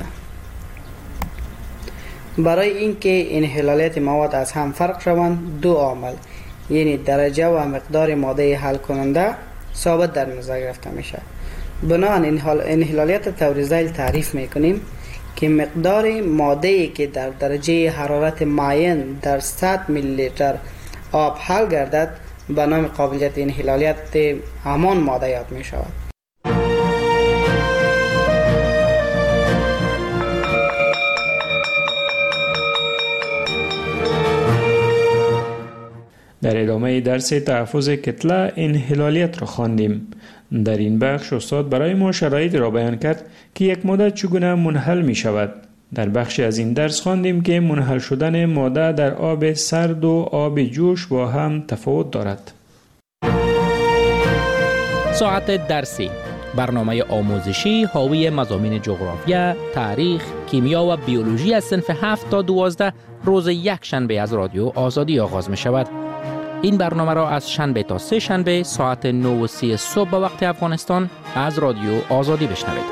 برای اینکه انحلالیت مواد از هم فرق شوند، دو عامل یعنی درجه و مقدار ماده حل کننده ثابت در نظر گرفته میشه. بنابراین انحلالیت طور ذیل تعریف میکنیم که مقدار ماده‌ای که در درجه حرارت معین در 100 میلی لیتر آب حل گردد به نام قابلیت انحلالیت همان ماده یاد می شود. در ادامه درس تحفظ کتله انحلالیت را خواندیم. در این بخش استاد برای ما شرایط را بیان کرد که یک ماده چگونه منحل می شود. در بخش از این درس خواندیم که منحل شدن ماده در آب سرد و آب جوش با هم تفاوت دارد. ساعت درسی، برنامه آموزشی حاوی مضامین جغرافیا، تاریخ، کیمیا و بیولوژی از صنف 7 تا 12 روز یک شنبه از رادیو آزادی آغاز می شود. این برنامه را از شنبه تا سه شنبه ساعت 9:30 صبح به وقت افغانستان از رادیو آزادی بشنوید.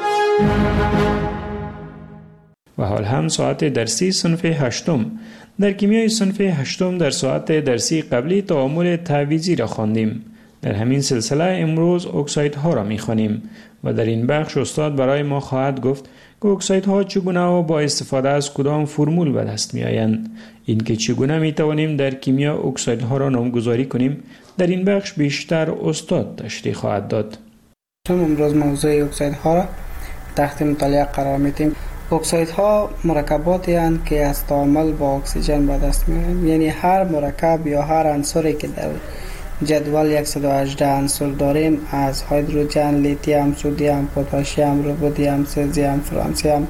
و حال هم ساعت درسی صنف 8. در کیمیای صنف 8 در ساعت درسی قبلی تعامل تعویضی را خواندیم. در همین سلسله امروز اکسایدها را می‌خوانیم و در این بخش استاد برای ما خواهد گفت که اکسایدها چگونه و با استفاده از کدام فرمول به دست می‌آیند. اینکه چگونه می‌توانیم در کیمیا اکسایدها را نامگذاری کنیم در این بخش بیشتر استاد تشریح خواهد داد. امروز موضوع اکسایدها را تحت مطالعه قرار می‌دیم. اکسایدها مرکباتی هستند که از تعامل با اکسیژن به دست می‌آیند. یعنی هر مرکب یا هر عنصری که در جدول 118 عنصر داریم، از هیدروژن، لیتیوم، سدیم، پتاسیم، رودیم، سزیم، فرانسیم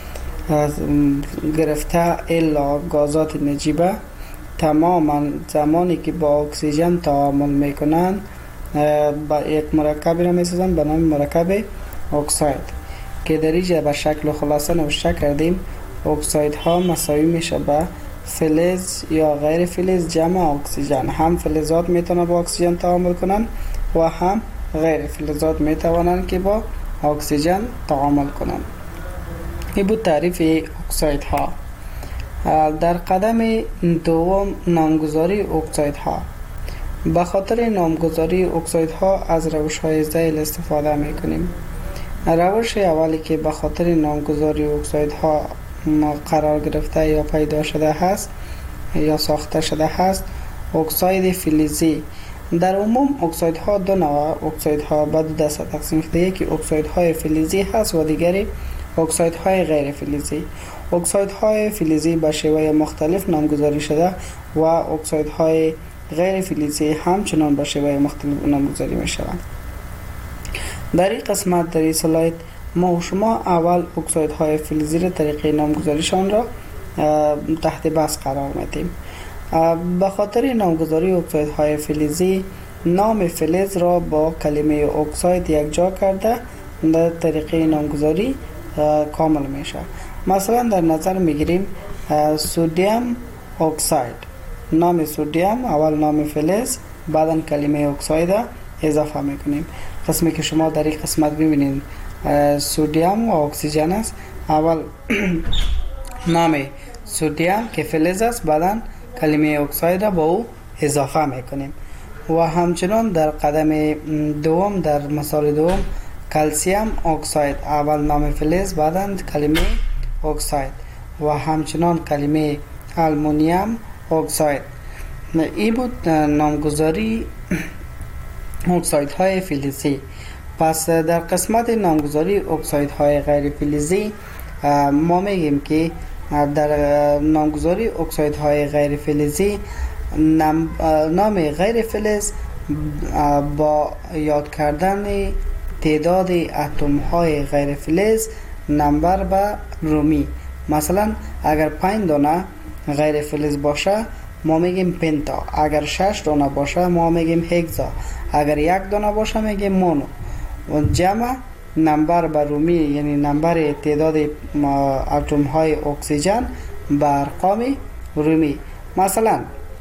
گرفته الا گازات نجیبه تماما زمانی که با اکسیژن تعامل میکنند با یک مرکبی را میسازند به نام مرکب اکساید که در اینجا به شکل خلاصه نوشته کردیم. اکساید ها مساوی میشه به فلز یا غیر فلز جمع اکسیژن. هم فلزات میتونن با اکسیژن تعامل کنن و هم غیر فلزات میتوانند که با اکسیژن تعامل کنند. این بود تعریف اکساید ها. در قدم دوم نامگذاری اکساید ها. به خاطر نامگذاری اکساید ها از روش های ذیل استفاده میکنیم. روش اولی که به خاطر نامگذاری اکساید ها قرار گرفته یا پیدا شده هست یا ساخته شده هست اکساید فلزی. در عموم اکساید ها دو نوع اکساید ها به دو دسته تقسیم شده، یکی اکساید های فلزی هست و دیگری اکساید های غیر فلزی. اکساید های فلزی به شیوه مختلف نامگذاری شده و اکساید های غیر فلزی همچنان به شیوه مختلف نامگذاری می شوند. در این قسمت در این سلاید ما و شما اول اکساید های فلزی را طریقه نامگذاریشان را تحت بحث قرار میدیم. به خاطر نامگذاری اکساید های فلزی نام فلز را با کلمه اکساید یک جا کرده در طریقه نامگذاری کامل میشه. مثلا در نظر میگیریم سدیم اکساید. نام سدیم اول نام فلز بعدا کلمه اکساید اضافه میکنیم. قسمی که شما در این قسمت ببینید سدیم و اکسیژن است. اول نام سدیم که فلز است بعدا کلمه اکساید با او اضافه میکنیم. و همچنان در قدم دوم در مثال دوم کلسیم اکساید اول نام فلز بعدا کلمه اکساید و همچنان کلمه آلومینیوم اکساید. این بود نامگذاری اکساید های فلزی. پس در قسمت نامگذاری اکساید های غیر فلزی ما میگیم که در نامگذاری اکساید های غیر فلزی نام غیر فلز با یاد کردن تعداد اتم های غیر فلز نمبر به رومی. مثلا اگر 5 دانه غیر فلز باشه ما میگیم پنتا، اگر 6 دانه باشه ما میگیم هگزا، اگر 1 دانه باشه میگیم مونو. و جمع نمبر به رومی یعنی نمبر تعداد اتم های اکسیژن به ارقام رومی. مثلا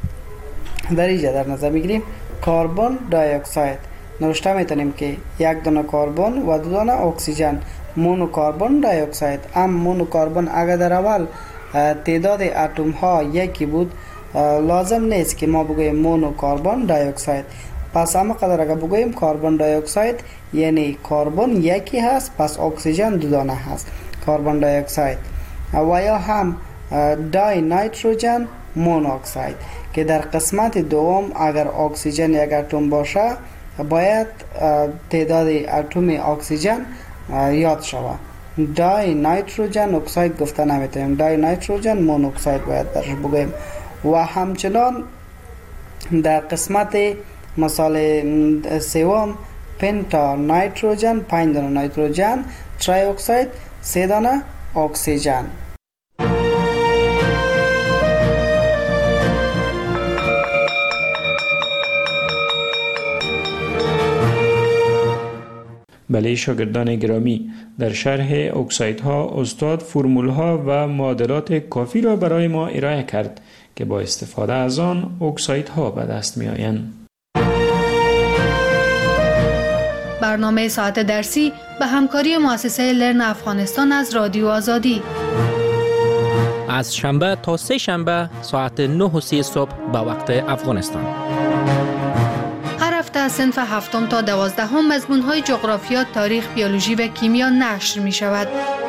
در اینجا در نظر میگیریم کربن دی اکساید نوشته میتونیم که 1 دانه کربن و 2 دانه اکسیژن مونو کربن دی اکساید. مونو کربن اگر در اول تعداد اتم ها یکی بود لازم نیست که ما بگوییم مونو کربن دی اکساید. پس اما قدر اگر بگوییم کربن دی اکساید یعنی کربن یکی هست پس اکسیژن 2 دانه هست کربن دی اکساید. و یا هم دای نیتروژن مونوکساید که در قسمت دوم اگر اکسیژن یک اتم باشه باید تعداد اتم اکسیژن یاد شود. دای نیتروژن اکساید گفته نمیتونیم، دای نیتروژن مونوکساید باید درش بگوییم. و همچنان در قسمت مثال سوم پنتا نیتروژن 5 دانه نیتروژن، تری اکساید 3 دانه اکسیژن. بله شاگردان گرامی، در شرح اکسایدها استاد فرمولها و معادلات کافی را برای ما ارائه کرد که با استفاده از آن اکسایدها به دست می آیند. برنامه ساعت درسی به همکاری مؤسسه لرن افغانستان از رادیو آزادی از شنبه تا سه شنبه ساعت 9:30 صبح به وقت افغانستان. هر هفته از صنف 7 تا 12 مضمون‌های جغرافیا، تاریخ، بیولوژی و کیمیا نشر می شود.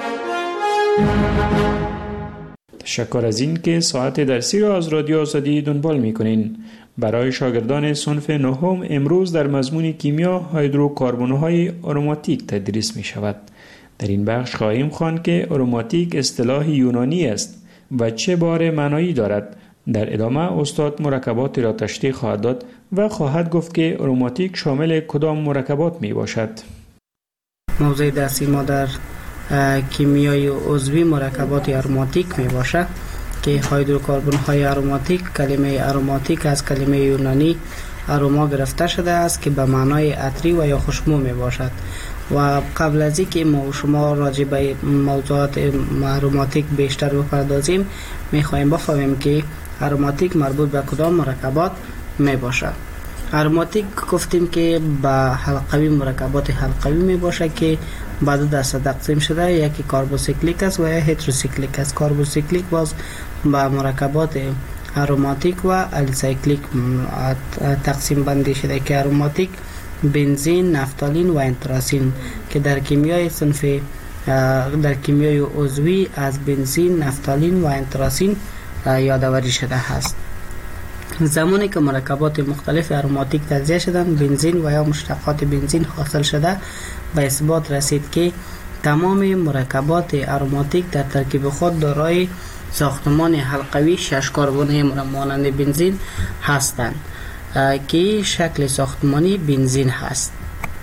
تشکر از این که ساعت درسی را از رادیو آزادی دنبال می کنین. برای شاگردان صنف 9 امروز در مضمون کیمیا هیدروکربن‌های آروماتیک تدریس می شود. در این بخش خواهیم خواند که آروماتیک اصطلاح یونانی است و چه باره معنایی دارد. در ادامه استاد مرکبات را تشریح خواهد داد و خواهد گفت که آروماتیک شامل کدام مرکبات می باشد. موضوع درسی ما در کیمیای عضوی مرکبات آروماتیک می باشد که هیدروکربن های آروماتیک، کلمه آروماتیک از کلمه یونانی آروما گرفته شده است که به معنای عطری و یا خوشبو می باشد. و قبل از اینکه ما و شما راجع به موضوعات آروماتیک بیشتر بپردازیم، می خواهیم بفهمیم که آروماتیک مربوط به کدام مرکبات می باشد. آروماتیک گفتیم که به حلقوی مرکبات حلقوی می باشد که به دو دسته تقسیم شده، یکی کاربوسیکلیک است و یا هتروسیکلیک است. کاربوسیکلیک باز به مرکبات آروماتیک و الیسایکلیک تقسیم بندی شده که آروماتیک بنزین، نفتالین و انتراسین که در کیمیای صنف در کیمیای عضوی از بنزین، نفتالین و انتراسین یادآوری شده است. زمانی که مرکبات مختلف آروماتیک تجزیه شدند، بنزین و یا مشتقات بنزین حاصل شده، به اثبات رسید که تمام مرکبات آروماتیک در ترکیب خود دارای ساختمان حلقوی 6 کربنی مانند بنزین هستند که شکل ساختمانی بنزین هست.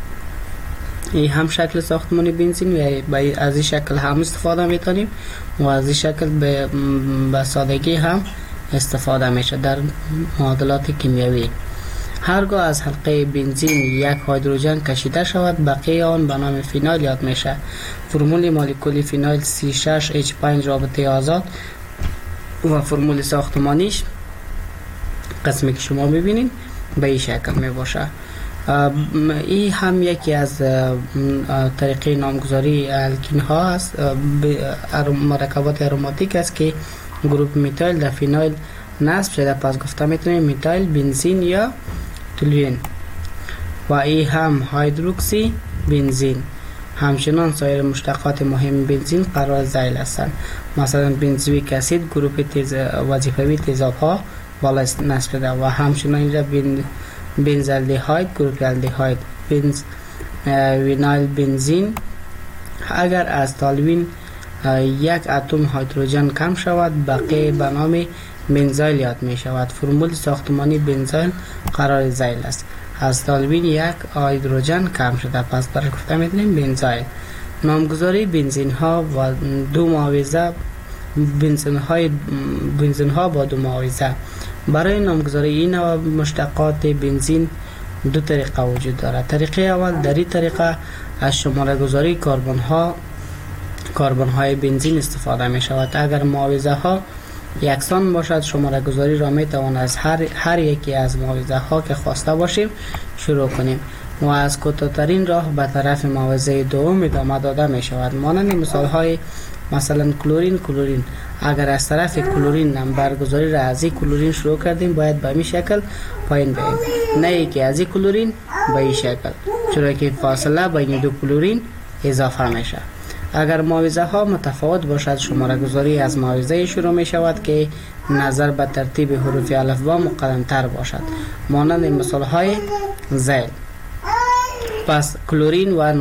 این هم شکل ساختمانی بنزین و از این شکل هم استفاده میتونیم و از این شکل به سادگی هم استفاده میشه در معادلات کیمیایی. هرگاه از حلقه بنزین یک هیدروژن کشیده شود، بقیه آن به نام فینال یاد میشه. فرمول مولکولی فینال C6H5 رابطه آزاد و فرمول ساختمانیش قسمی که شما ببینید به این شکل می باشه. این هم یکی از طریقه نامگذاری الکین ها است، مرکبات آروماتیک است که گروپ میتایل در فینال نصب شده، پس گفته میتونیم میتایل بنزین یا تولوئین. و این هم هیدروکسی بنزین. همچنان سایر مشتقات مهم بنزین قرار ذیل هستند، مثلا بنزویک اسید گروپ وظیفوی تیزاب ها بالا نصب شده و همچنان اینجا بنزالدهاید گروپ الدهاید، وینایل بنزین. اگر از تالوین یک اتم هیدروژن کم شود، بقیه به نام بنزایل یاد می شود. فرمول ساختمانی بنزایل قرار ذیل است. از تالوین یک هیدروژن کم شده، پس برای گفته می‌دونیم بنزایل. نامگذاری بنزین ها و دو معاوضه، بنزین ها با دو معاوضه. برای نامگذاری این نوع مشتقات بنزین دو طریقه وجود دارد. طریقه اول، در این طریقه از شماره گذاری کربن های بنزین استفاده می شود. اگر معاوضه ها یکسان باشد، شماره گذاری را می توان از هر یکی از معاوضه ها که خواسته باشیم شروع کنیم و از کوتاه‌ترین راه به طرف معاوضه دوم ادامه داده می شود. مانند مثال های مثلا کلورین. اگر از طرف کلورین نمبر گذاری را از این کلورین شروع کردیم، باید به این شکل پایین بریم، نه اینکه از این کلورین به این شکل، چرا که فاصله بین دو کلورین اضافه میشه. اگر معاوضه ها متفاوت باشد، شماره گذاری از معاوضه شروع می شود که نظر به ترتیب حروف الفبا مقدم تر باشد، مانند مثال های ذیل. پس کلورین و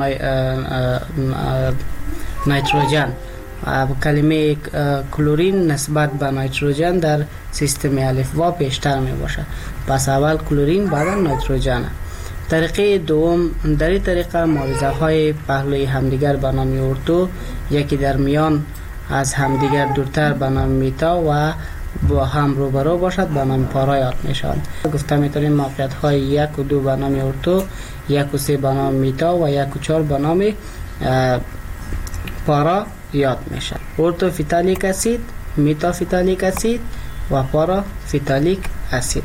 نیتروژن. کلمه کلورین نسبت به نیتروژن در سیستم الفبا بیشتر می باشد، پس اول کلورین بعد نیتروژن. طریقه دوم، در این طریقه معاوضه های پهلوی همدیگر به نام ارتو، یکی در میان از همدیگر دورتر به نام میتا و با هم روبرو باشد به نام پارا یاد می شوند. گفته میتونیم موقعیت های 1 و 2 به نام ارتو، 1 و 3 به نام میتا و 1 و 4 به نام پارا یاد میشه. ارتو فیتالیک اسید، میتا فیتالیک اسید و پارا فیتالیک اسید.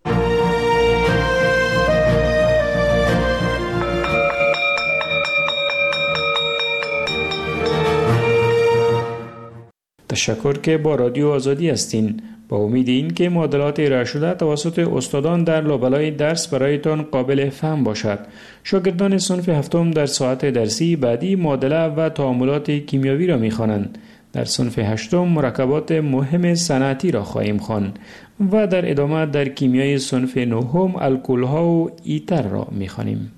تشکر که با رادیو آزادی هستین. با امید این که معادلات ارائه شده توسط استادان در لابلای درس برایتان قابل فهم باشد. شاگردان صنف هفتم در ساعت درسی بعدی معادله و تعاملات کیمیاوی را می‌خوانند. در صنف هشتم مرکبات مهم صنعتی را خواهیم خواند و در ادامه در کیمیای صنف نهم الکل‌ها و ایتر را می‌خوانیم.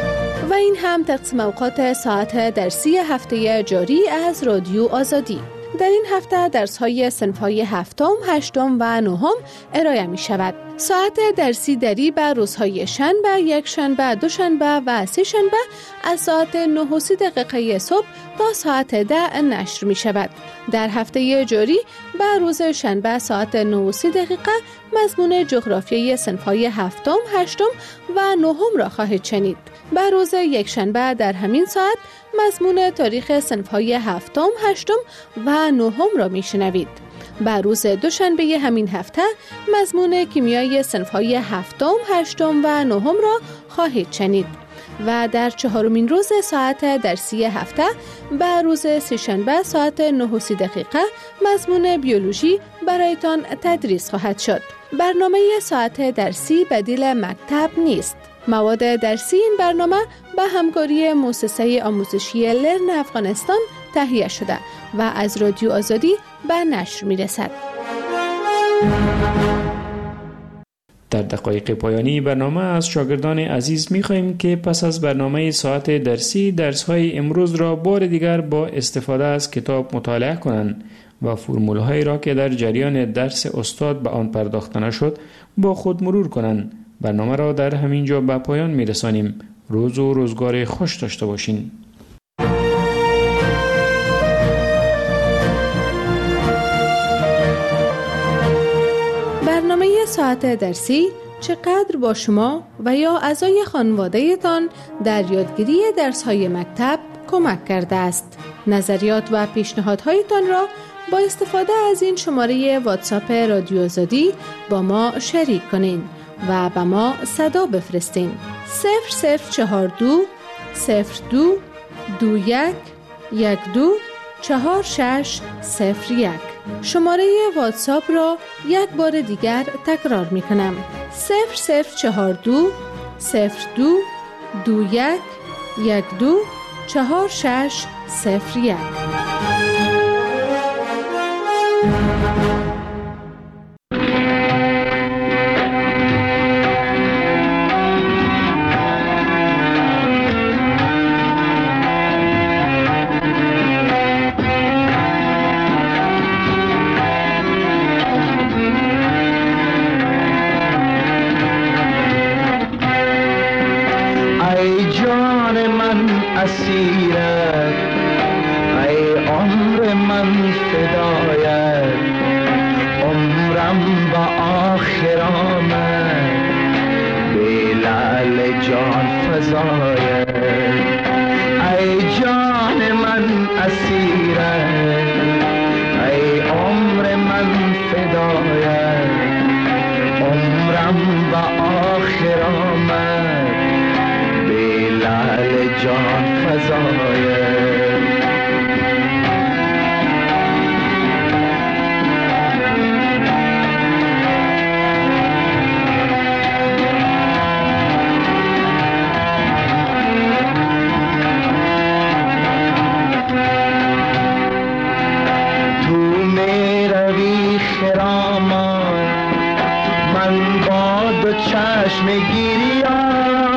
و این هم تقسیم اوقات ساعت درسی هفته جاری از رادیو آزادی. در این هفته درس‌های صنف‌های هفتم، هشتم و نهم ارائه می‌شود. ساعت درسی دری به روزهای شنبه، یک شنبه، دوشنبه و سه شنبه از ساعت 9:30 صبح تا ساعت 10 نشر می‌شود. در هفته جاری به روز شنبه ساعت 9:30 مضمون جغرافیای صنف‌های هفتم، هشتم و نهم را خواهید شنید. به روز یک شنبه در همین ساعت مضمون تاریخ صنف‌های هفتم، هشتم و نهم را میشنوید. به روز دوشنبه همین هفته مضمون کیمیای صنف‌های هفتم، هشتم و نهم را خواهید شنید. و در چهارمین روز ساعت درسی هفته به روز سه‌شنبه ساعت 9:30 مضمون بیولوژی برایتان تدریس خواهد شد. برنامه ساعت درسی بدیل مکتب نیست. مواد درسی این برنامه به همکاری مؤسسه آموزشی لرن افغانستان تهیه شده و از رادیو آزادی به نشر می‌رسد. در دقایق پایانی برنامه از شاگردان عزیز می‌خواهیم که پس از برنامه ساعت درسی درس‌های امروز را بار دیگر با استفاده از کتاب مطالعه کنند و فرمول‌هایی را که در جریان درس استاد به آن پرداخته نشد با خود مرور کنند. برنامه را در همین جا به پایان می‌رسانیم. روز و روزگار خوش داشته باشین. برنامه ساعت درسی چقدر با شما و یا اعضای خانواده‌تان در یادگیری درس‌های مکتب کمک کرده است. نظریات و پیشنهادهایتان را با استفاده از این شماره واتساپ رادیو آزادی با ما شریک کنین و به ما صدا بفرستین. 0042 02 21 12 4601. شماره واتساپ را یک بار دیگر تکرار می کنم. 0042 02 21 12 4601. اسیرت ای عمر من فدایت، عمرم با آخر آمد به لعل جان فزایت. ای جان من اسیرت ای عمر من فدایت، عمرم با آخر آمد به لعل جان فزایت. تو می روی خرامان، من با دو چشم گریان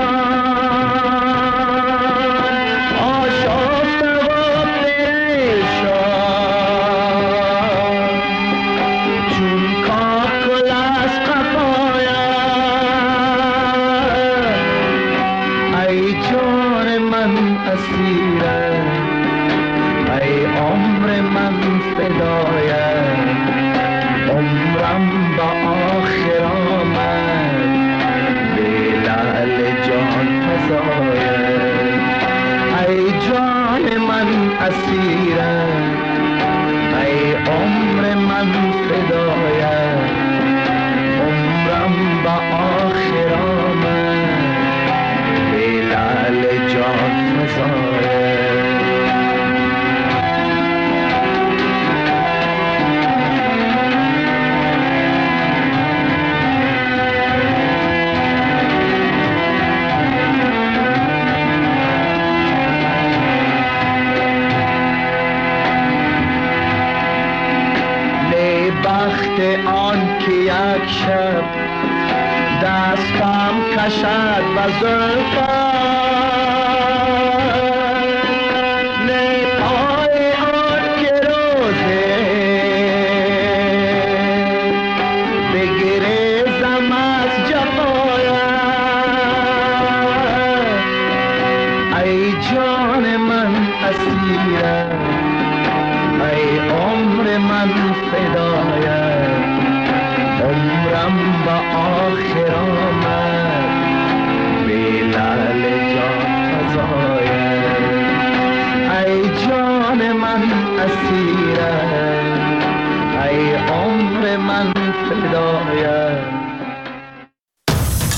دستم کشد و زلفت نه پای آن که روز فدا